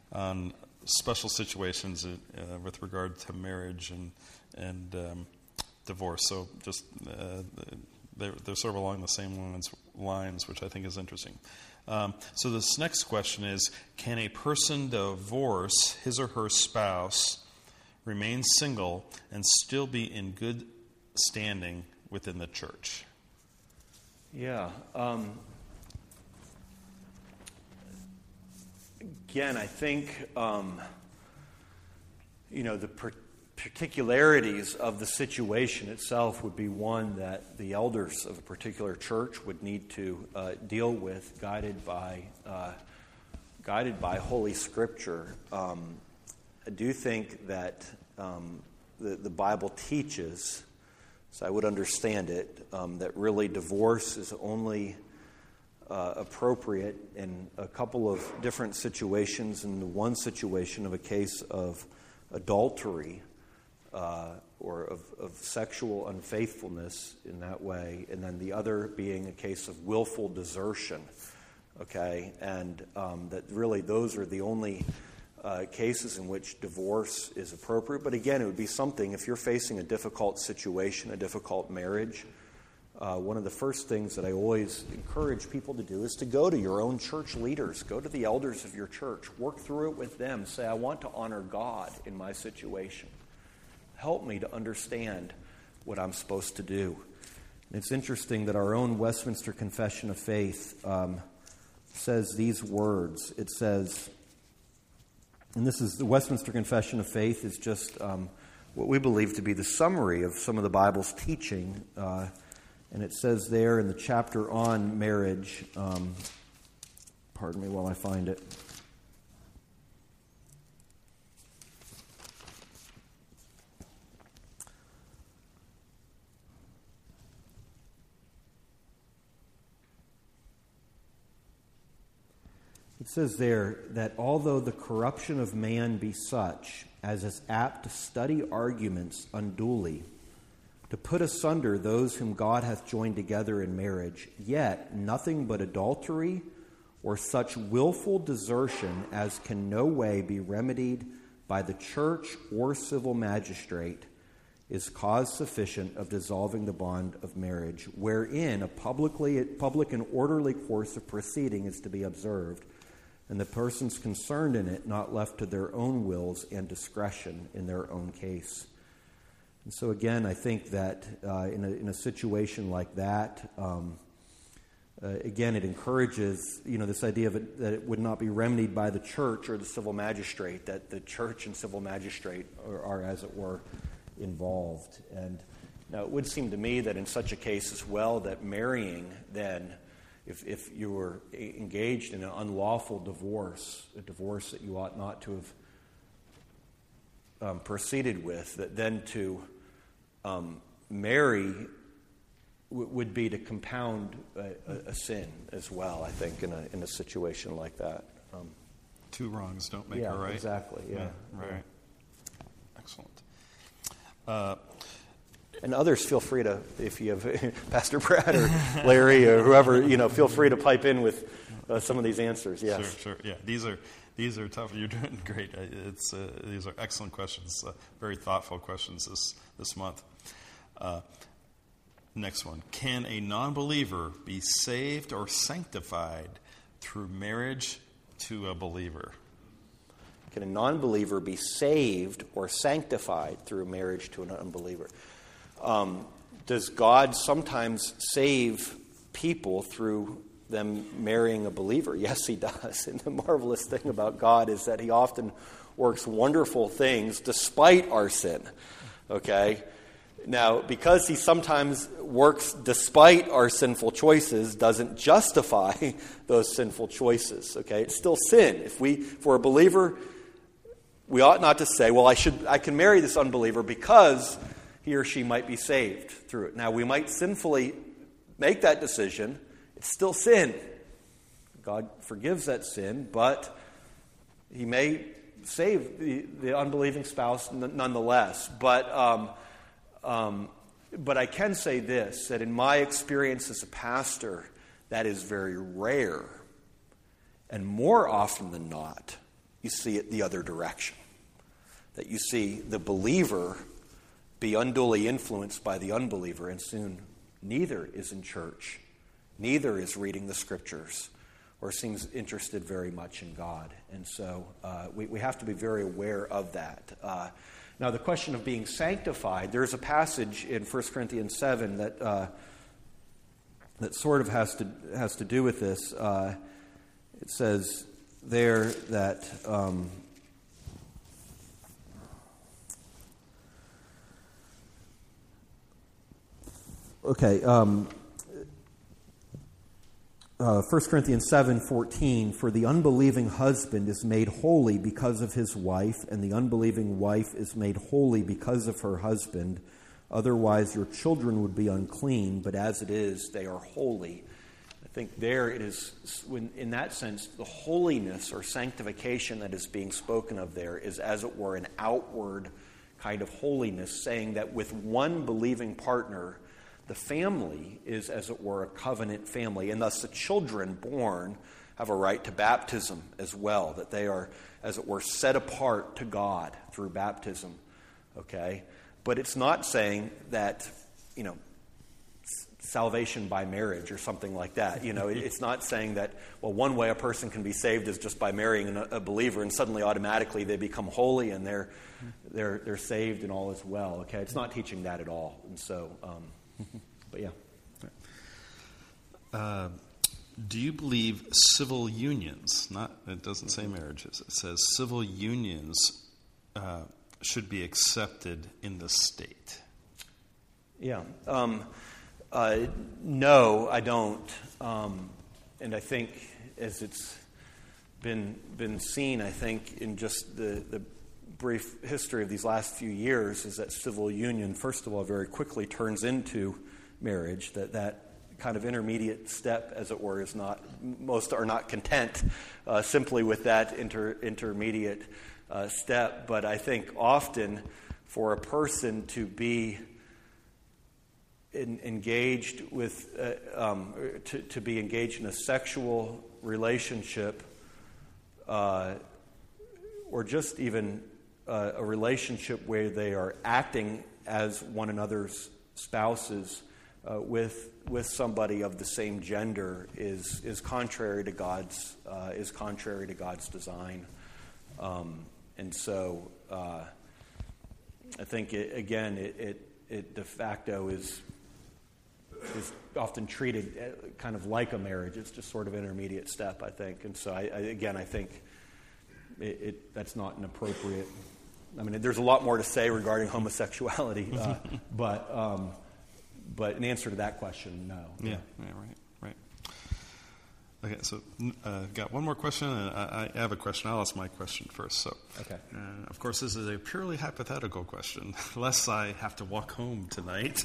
on special situations uh, with regard to marriage and and um, divorce. So just uh, they're, they're sort of along the same lines, lines, which I think is interesting. Um, so this next question is, can a person divorce his or her spouse, remain single, and still be in good standing within the church? Yeah. Um, again, I think, um, you know, the per- particularities of the situation itself would be one that the elders of a particular church would need to uh, deal with, guided by, uh, guided by Holy Scripture. Um, I do think that um, the, the Bible teaches, so I would understand it, um, that really divorce is only uh, appropriate in a couple of different situations. In the one situation of a case of adultery uh, or of, of sexual unfaithfulness in that way, and then the other being a case of willful desertion. Okay, and um, that really those are the only Uh, cases in which divorce is appropriate. But again, it would be something, if you're facing a difficult situation, a difficult marriage, uh, one of the first things that I always encourage people to do is to go to your own church leaders, go to the elders of your church, work through it with them, say, I want to honor God in my situation. Help me to understand what I'm supposed to do. And it's interesting that our own Westminster Confession of Faith um, says these words. It says, and this is the Westminster Confession of Faith is just um, what we believe to be the summary of some of the Bible's teaching. Uh, and it says there in the chapter on marriage, um, pardon me while I find it. It says there that although the corruption of man be such as is apt to study arguments unduly, to put asunder those whom God hath joined together in marriage, yet nothing but adultery or such willful desertion as can no way be remedied by the church or civil magistrate is cause sufficient of dissolving the bond of marriage, wherein a publicly, public and orderly course of proceeding is to be observed, and the persons concerned in it not left to their own wills and discretion in their own case. And so again, I think that uh, in, a, in a situation like that, um, uh, again, it encourages, you know, this idea of it, that it would not be remedied by the church or the civil magistrate, that the church and civil magistrate are, are as it were, involved. And now it would seem to me that in such a case as well, that marrying then, if, if you were engaged in an unlawful divorce, a divorce that you ought not to have Um, proceeded with, that then to um, marry w- would be to compound a, a, a sin as well, I think, in a in a situation like that. Um, Two wrongs don't make yeah, a right. exactly. Yeah, yeah right. Yeah. Excellent. Uh, and others, feel free to, if you have Pastor Brad or Larry or whoever, you know, feel free to pipe in with uh, some of these answers. Yes. Sure, sure. Yeah, these are. These are tough. You're doing great. It's uh, these are excellent questions. Uh, very thoughtful questions this this month. Uh, next one: can a non-believer be saved or sanctified through marriage to a believer? Can a non-believer be saved or sanctified through marriage to an unbeliever? Um, does God sometimes save people through them marrying a believer? Yes, he does. And the marvelous thing about God is that he often works wonderful things despite our sin. Okay? Now, because he sometimes works despite our sinful choices doesn't justify those sinful choices. Okay? It's still sin. If we, for a believer, we ought not to say, well, I should, I can marry this unbeliever because he or she might be saved through it. Now, we might sinfully make that decision. It's still sin. God forgives that sin, but he may save the, the unbelieving spouse n- nonetheless. But um, um, but I can say this, that in my experience as a pastor, that is very rare. And more often than not, you see it the other direction. That you see the believer be unduly influenced by the unbeliever, and soon neither is in church. Neither is reading the Scriptures or seems interested very much in God. And so uh, we, we have to be very aware of that. Uh, now, the question of being sanctified, there's a passage in First Corinthians seven that uh, that sort of has to has to do with this. Uh, it says there that um, okay. Um, Uh, First Corinthians seven fourteen, for the unbelieving husband is made holy because of his wife, and the unbelieving wife is made holy because of her husband. Otherwise your children would be unclean, but as it is, they are holy. I think there it is, when, in that sense, the holiness or sanctification that is being spoken of there is, as it were, an outward kind of holiness, saying that with one believing partner, the family is, as it were, a covenant family, and thus the children born have a right to baptism as well, that they are, as it were, set apart to God through baptism, okay? But it's not saying that, you know, salvation by marriage or something like that. You know, it's not saying that, well, one way a person can be saved is just by marrying a believer, and suddenly automatically they become holy and they're they're they're saved and all is well, okay? It's not teaching that at all, and so... Um, But yeah. Uh, do you believe civil unions, not, it doesn't say marriages, it says civil unions uh, should be accepted in the state? Yeah. Um, uh, no, I don't. Um, and I think as it's been been seen, I think, in just the, the brief history of these last few years, is that civil union, first of all, very quickly turns into marriage, that that kind of intermediate step, as it were, is not, most are not content uh, simply with that inter, intermediate uh, step. But I think often for a person to be in, engaged with, uh, um, to, to be engaged in a sexual relationship, uh, or just even uh, a relationship where they are acting as one another's spouses uh, with with somebody of the same gender is is contrary to God's uh, is contrary to God's design, um, and so uh, I think it, again it, it it de facto is is often treated kind of like a marriage. It's just sort of intermediate step, I think, and so I, I, again I think it, it that's not an appropriate. I mean, there's a lot more to say regarding homosexuality, uh, but um, but in answer to that question, no. Yeah, yeah, right, right. Okay, so uh, got one more question, and I, I have a question. I'll ask my question first. So, okay. Uh, of course, this is a purely hypothetical question, lest I have to walk home tonight.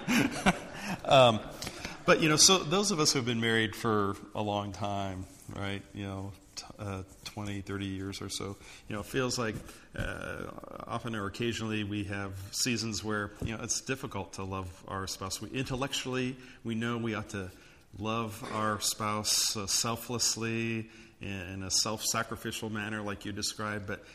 um, but you know, so those of us who have been married for a long time, right? You know. Uh, twenty, thirty years or so, you know, it feels like uh, often or occasionally we have seasons where, you know, it's difficult to love our spouse. We, intellectually, we know we ought to love our spouse uh, selflessly in, in a self-sacrificial manner like you described, but,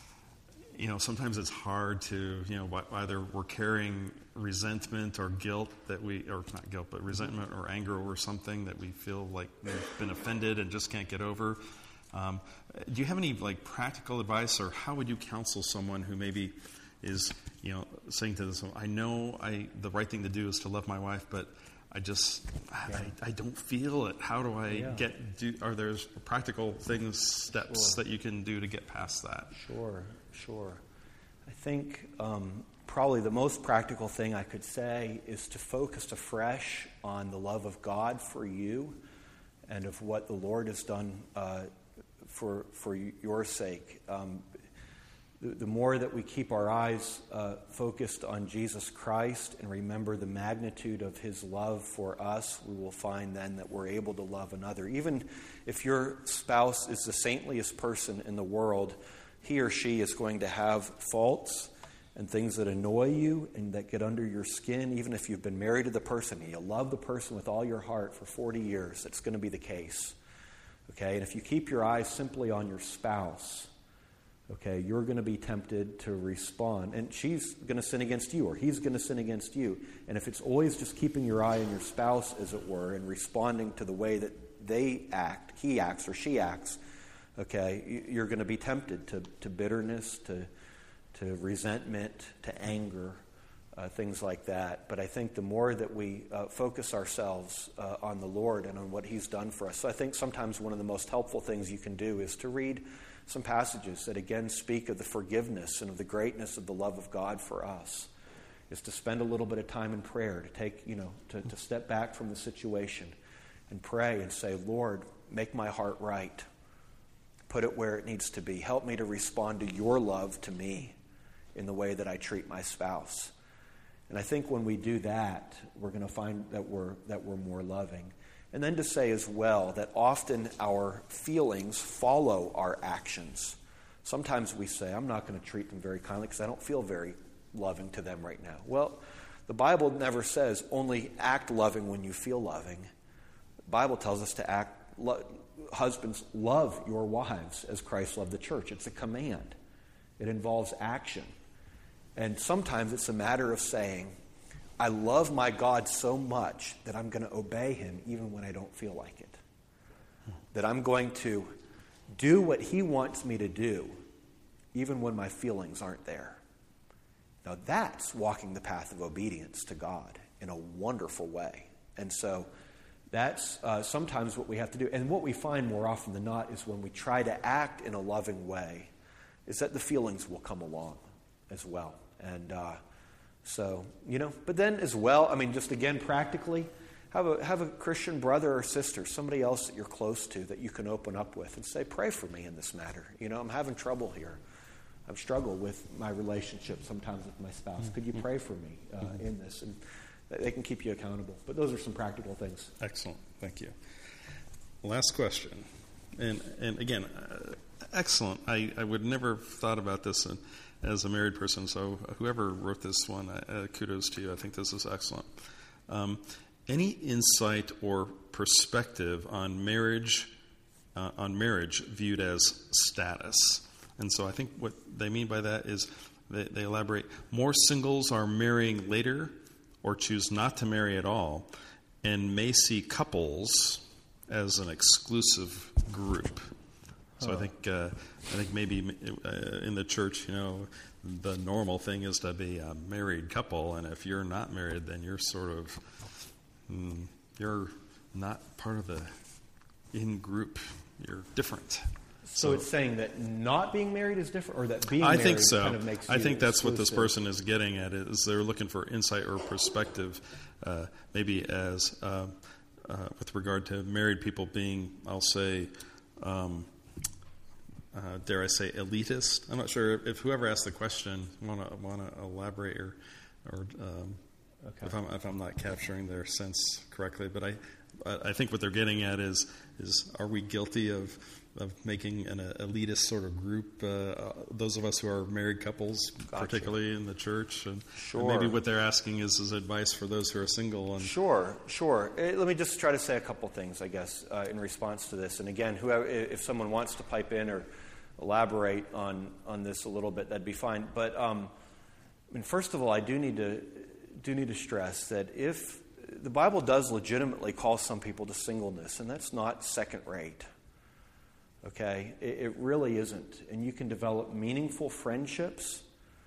you know, sometimes it's hard to, you know, either we're carrying resentment or guilt that we, or not guilt, but resentment or anger over something that we feel like we've been offended and just can't get over. Um, do you have any like practical advice, or how would you counsel someone who maybe is, you know, saying to this, I know I the right thing to do is to love my wife, but I just yeah. I, I don't feel it. How do I yeah. get? Do, are there practical things, steps sure. that you can do to get past that? Sure, sure. I think um, probably the most practical thing I could say is to focus afresh on the love of God for you, and of what the Lord has done. Uh, For for your sake, um, the, the more that we keep our eyes uh, focused on Jesus Christ and remember the magnitude of His love for us, we will find then that we're able to love another. Even if your spouse is the saintliest person in the world, he or she is going to have faults and things that annoy you and that get under your skin. Even if you've been married to the person and you love the person with all your heart for forty years, it's going to be the case. Okay, and if you keep your eyes simply on your spouse, okay, you're going to be tempted to respond. And she's going to sin against you, or he's going to sin against you. And if it's always just keeping your eye on your spouse, as it were, and responding to the way that they act, he acts or she acts, okay, you're going to be tempted to, to bitterness, to, to resentment, to anger, Uh, things like that. But I think the more that we uh, focus ourselves uh, on the Lord and on what He's done for us. So I think sometimes one of the most helpful things you can do is to read some passages that again speak of the forgiveness and of the greatness of the love of God for us. Is to spend a little bit of time in prayer, to take, you know, to, to step back from the situation and pray and say, Lord, make my heart right. Put it where it needs to be. Help me to respond to your love to me in the way that I treat my spouse. And I think when we do that, we're going to find that we're that we're more loving. And then to say as well that often our feelings follow our actions. Sometimes we say, I'm not going to treat them very kindly because I don't feel very loving to them right now. Well, the Bible never says only act loving when you feel loving. The Bible tells us to act, lo- husbands, love your wives as Christ loved the church. It's a command. It involves action. And sometimes it's a matter of saying, I love my God so much that I'm going to obey Him even when I don't feel like it. That I'm going to do what He wants me to do even when my feelings aren't there. Now that's walking the path of obedience to God in a wonderful way. And so that's uh, sometimes what we have to do. And what we find more often than not is when we try to act in a loving way, is that the feelings will come along as well. And uh, so, you know, but then as well, I mean, just again, practically, have a have a Christian brother or sister, somebody else that you're close to that you can open up with and say, pray for me in this matter. You know, I'm having trouble here. I've struggled with my relationship sometimes with my spouse. Could you pray for me uh, in this? And they can keep you accountable. But those are some practical things. Excellent. Thank you. Last question. And and again, uh, excellent. I, I would never have thought about this in, as a married person, so whoever wrote this one, uh, kudos to you. I think this is excellent. Um, any insight or perspective on marriage, uh, on marriage viewed as status? And so I think what they mean by that is they, they elaborate, more singles are marrying later or choose not to marry at all and may see couples as an exclusive group. So I think uh, I think maybe uh, in the church, you know, the normal thing is to be a married couple, and if you're not married, then you're sort of mm, you're not part of the in group. You're different. So, so it's saying that not being married is different, or that being I married think so. kind of makes you I think that's exclusive. what this person is getting at. Is they're looking for insight or perspective, uh, maybe as uh, uh, with regard to married people being, I'll say. Um, Uh, dare I say, elitist? I'm not sure if whoever asked the question want to want to elaborate or, or um, okay. if I'm if I'm not capturing their sense correctly. But I I think what they're getting at is is are we guilty of of making an uh, elitist sort of group? Uh, those of us who are married couples, gotcha. Particularly in the church, and, sure. and maybe what they're asking is is advice for those who are single. And sure, sure. Uh, let me just try to say a couple things, I guess, uh, in response to this. And again, whoever, if someone wants to pipe in or elaborate on, on this a little bit, that'd be fine. But um, I mean, first of all, I do need to do need to stress that if the Bible does legitimately call some people to singleness, and that's not second rate. Okay, it, it really isn't, and you can develop meaningful friendships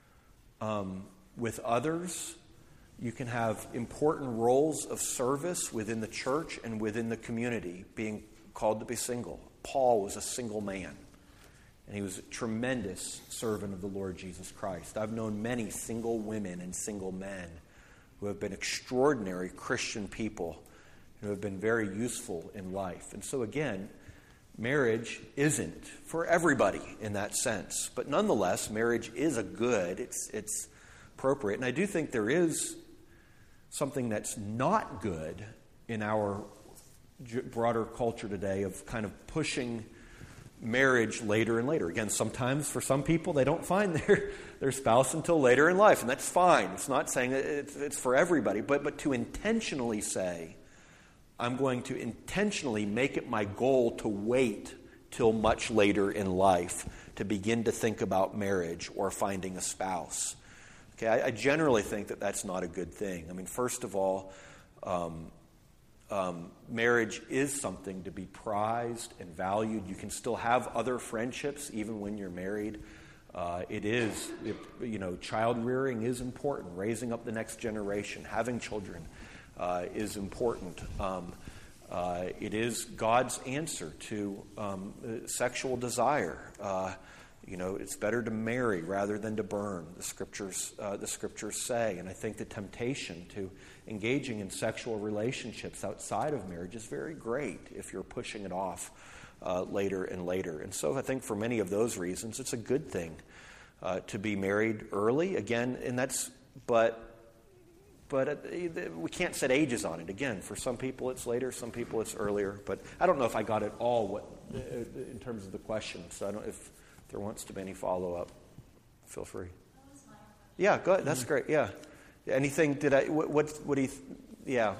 um, with others. You can have important roles of service within the church and within the community, being called to be single. Paul was a single man. And he was a tremendous servant of the Lord Jesus Christ. I've known many single women and single men who have been extraordinary Christian people who have been very useful in life. And so again, marriage isn't for everybody in that sense. But nonetheless, marriage is a good, it's, it's appropriate. And I do think there is something that's not good in our broader culture today of kind of pushing marriage later and later. Again, sometimes for some people, they don't find their, their spouse until later in life, and that's fine. It's not saying that it's, it's for everybody, but, but to intentionally say, I'm going to intentionally make it my goal to wait till much later in life to begin to think about marriage or finding a spouse. Okay, I, I generally think that that's not a good thing. I mean, first of all, um, Um, marriage is something to be prized and valued. You can still have other friendships even when you're married. Uh, it is, it, you know, child rearing is important. Raising up the next generation, having children uh, is important. Um, uh, it is God's answer to um, sexual desire. Uh, you know, it's better to marry rather than to burn. The scriptures, uh, the scriptures say, and I think the temptation to engaging in sexual relationships outside of marriage is very great if you're pushing it off uh, later and later. And so I think for many of those reasons, it's a good thing uh, to be married early. Again, and that's, but but uh, we can't set ages on it. Again, for some people it's later, some people it's earlier. But I don't know if I got it all what uh, in terms of the question. So I don't if there wants to be any follow-up, feel free. Yeah, go ahead. That's great. Yeah. Anything, did I, what, what, what do you, th- yeah.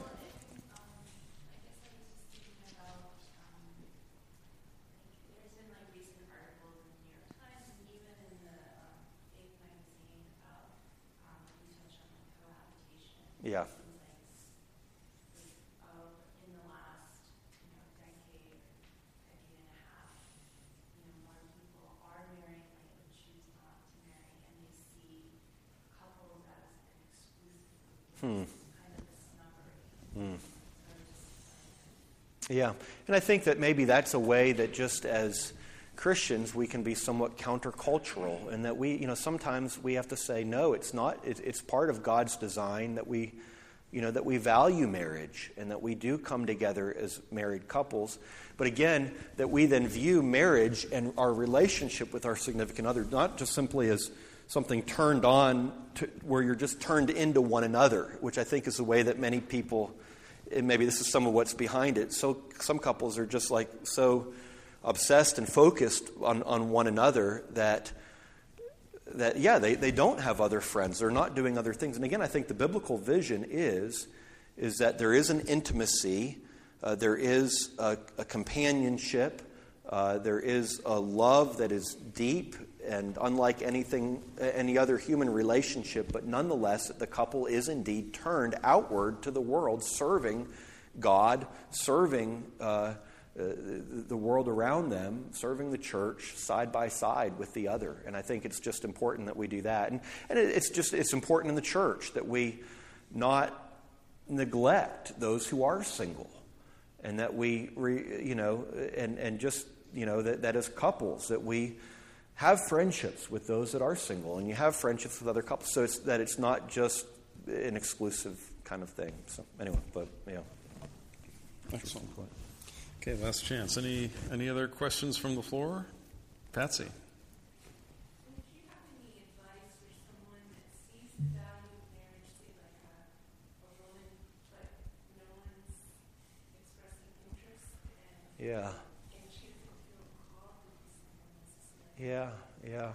Yeah. In the last, you know, decade, decade and a half, you know, more people are marrying late or choose not to marry, and they see couples as an exclusive Hmm. kind of a snubbery. Hmm. Yeah, and I think that maybe that's a way that just as Christians we can be somewhat countercultural, and that we, you know, sometimes we have to say no. It's not. It, it's part of God's design that we, you know, that we value marriage and that we do come together as married couples. But again, that we then view marriage and our relationship with our significant other not just simply as something turned on to, where you're just turned into one another, which I think is the way that many people, and maybe this is some of what's behind it. So some couples are just like so obsessed and focused on, on one another that that yeah, they, they don't have other friends. They're not doing other things. And again, I think the biblical vision is is that there is an intimacy, uh, there is a, a companionship, uh, there is a love that is deep and unlike anything, any other human relationship, but nonetheless, the couple is indeed turned outward to the world, serving God, serving uh, the world around them, serving the church side by side with the other. And I think it's just important that we do that. And, and it's just it's important in the church that we not neglect those who are single, and that we, re, you know, and and just you know that, that as couples that we have friendships with those that are single, and you have friendships with other couples, so it's, that it's not just an exclusive kind of thing. So anyway, but yeah. Excellent point. Okay, last chance. Any any other questions from the floor? Patsy. Would you have any advice for someone that sees the value of marriage, say like a, a woman, but no one's expressing interest, and, Yeah. and she doesn't feel called to be someone necessarily? Yeah, yeah.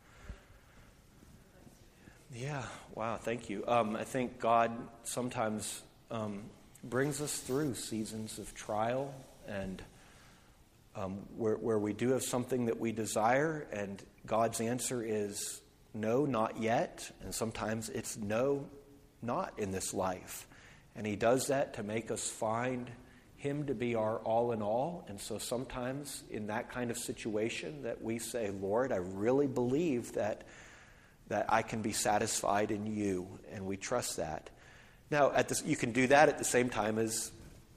Yeah, wow, thank you. Um, I think God sometimes um, brings us through seasons of trial and um, where, where we do have something that we desire, and God's answer is no, not yet. And sometimes it's no, not in this life. And He does that to make us find Him to be our all in all. And so sometimes in that kind of situation that we say, Lord, I really believe that that I can be satisfied in You, and we trust that. Now, at this, you can do that at the same time as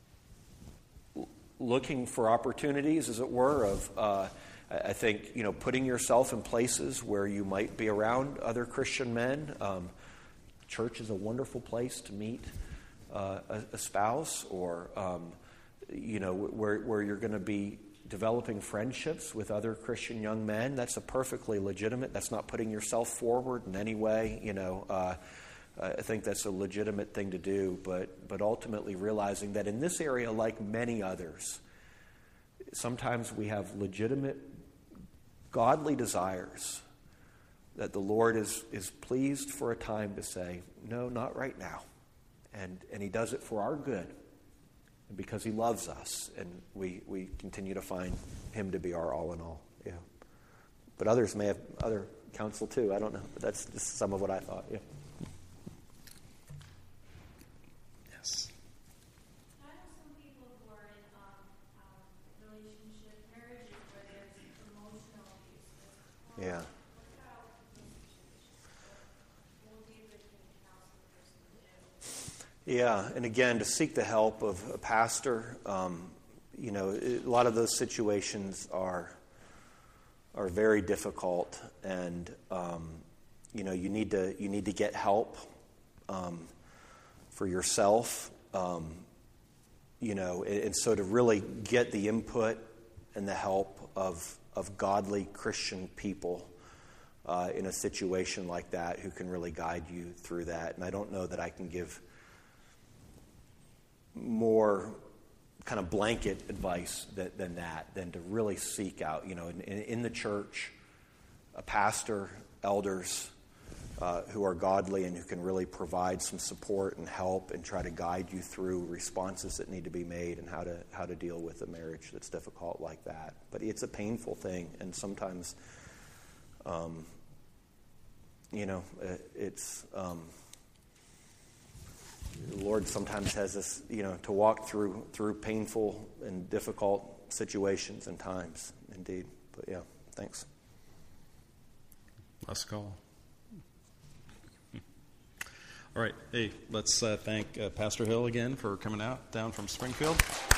looking for opportunities, as it were, of, uh, I think, you know, putting yourself in places where you might be around other Christian men. Um, church is a wonderful place to meet uh, a, a spouse, or, um, you know, where, where you're going to be developing friendships with other Christian young men. That's a perfectly legitimate. That's not putting yourself forward in any way, you know. Uh, I think that's a legitimate thing to do, but but ultimately realizing that in this area, like many others, sometimes we have legitimate, godly desires that the Lord is is pleased for a time to say, no, not right now. And and He does it for our good, and because He loves us, and we, we continue to find Him to be our all in all. Yeah. But others may have other counsel too. I don't know. But that's just some of what I thought. Yeah. Yes. I know some people who are in um, um, relationship marriages where there's emotional abuse. Yeah. What about those situations? What would be a good thing to counsel the person to do? Yeah, and again, to seek the help of a pastor. Um, you know, a lot of those situations are are very difficult, and um, you know, you need to you need to get help um, for yourself. Um, you know, and, and so to really get the input and the help of of godly Christian people uh, in a situation like that, who can really guide you through that. And I don't know that I can give more kind of blanket advice that, than that, than to really seek out, you know, in, in the church, a pastor, elders uh, who are godly and who can really provide some support and help and try to guide you through responses that need to be made and how to how to deal with a marriage that's difficult like that. But it's a painful thing, and sometimes, um, you know, it's. Um, The Lord sometimes has us, you know, to walk through through painful and difficult situations and times, indeed. But yeah, thanks. Last call. All right. Hey, let's uh, thank uh, Pastor Hill again for coming out down from Springfield.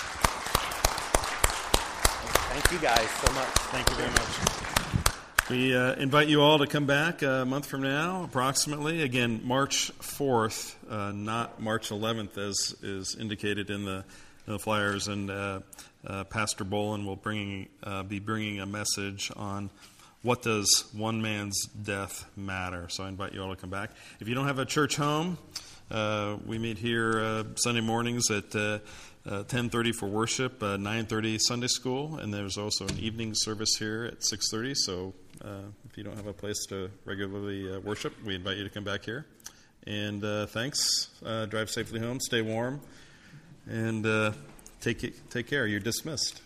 Thank you guys so much. Thank you very much. We uh, invite you all to come back a month from now, approximately. Again, March fourth, uh, not March eleventh, as is indicated in the, in the flyers. And uh, uh, Pastor Bolin will bring, uh, be bringing a message on what does one man's death matter? So I invite you all to come back. If you don't have a church home, uh, we meet here uh, Sunday mornings at uh, uh, ten thirty for worship, uh, nine thirty Sunday school, and there's also an evening service here at six thirty. So uh, if you don't have a place to regularly uh, worship, we invite you to come back here. And uh, thanks. Uh, drive safely home. Stay warm. And uh, take, take care. You're dismissed.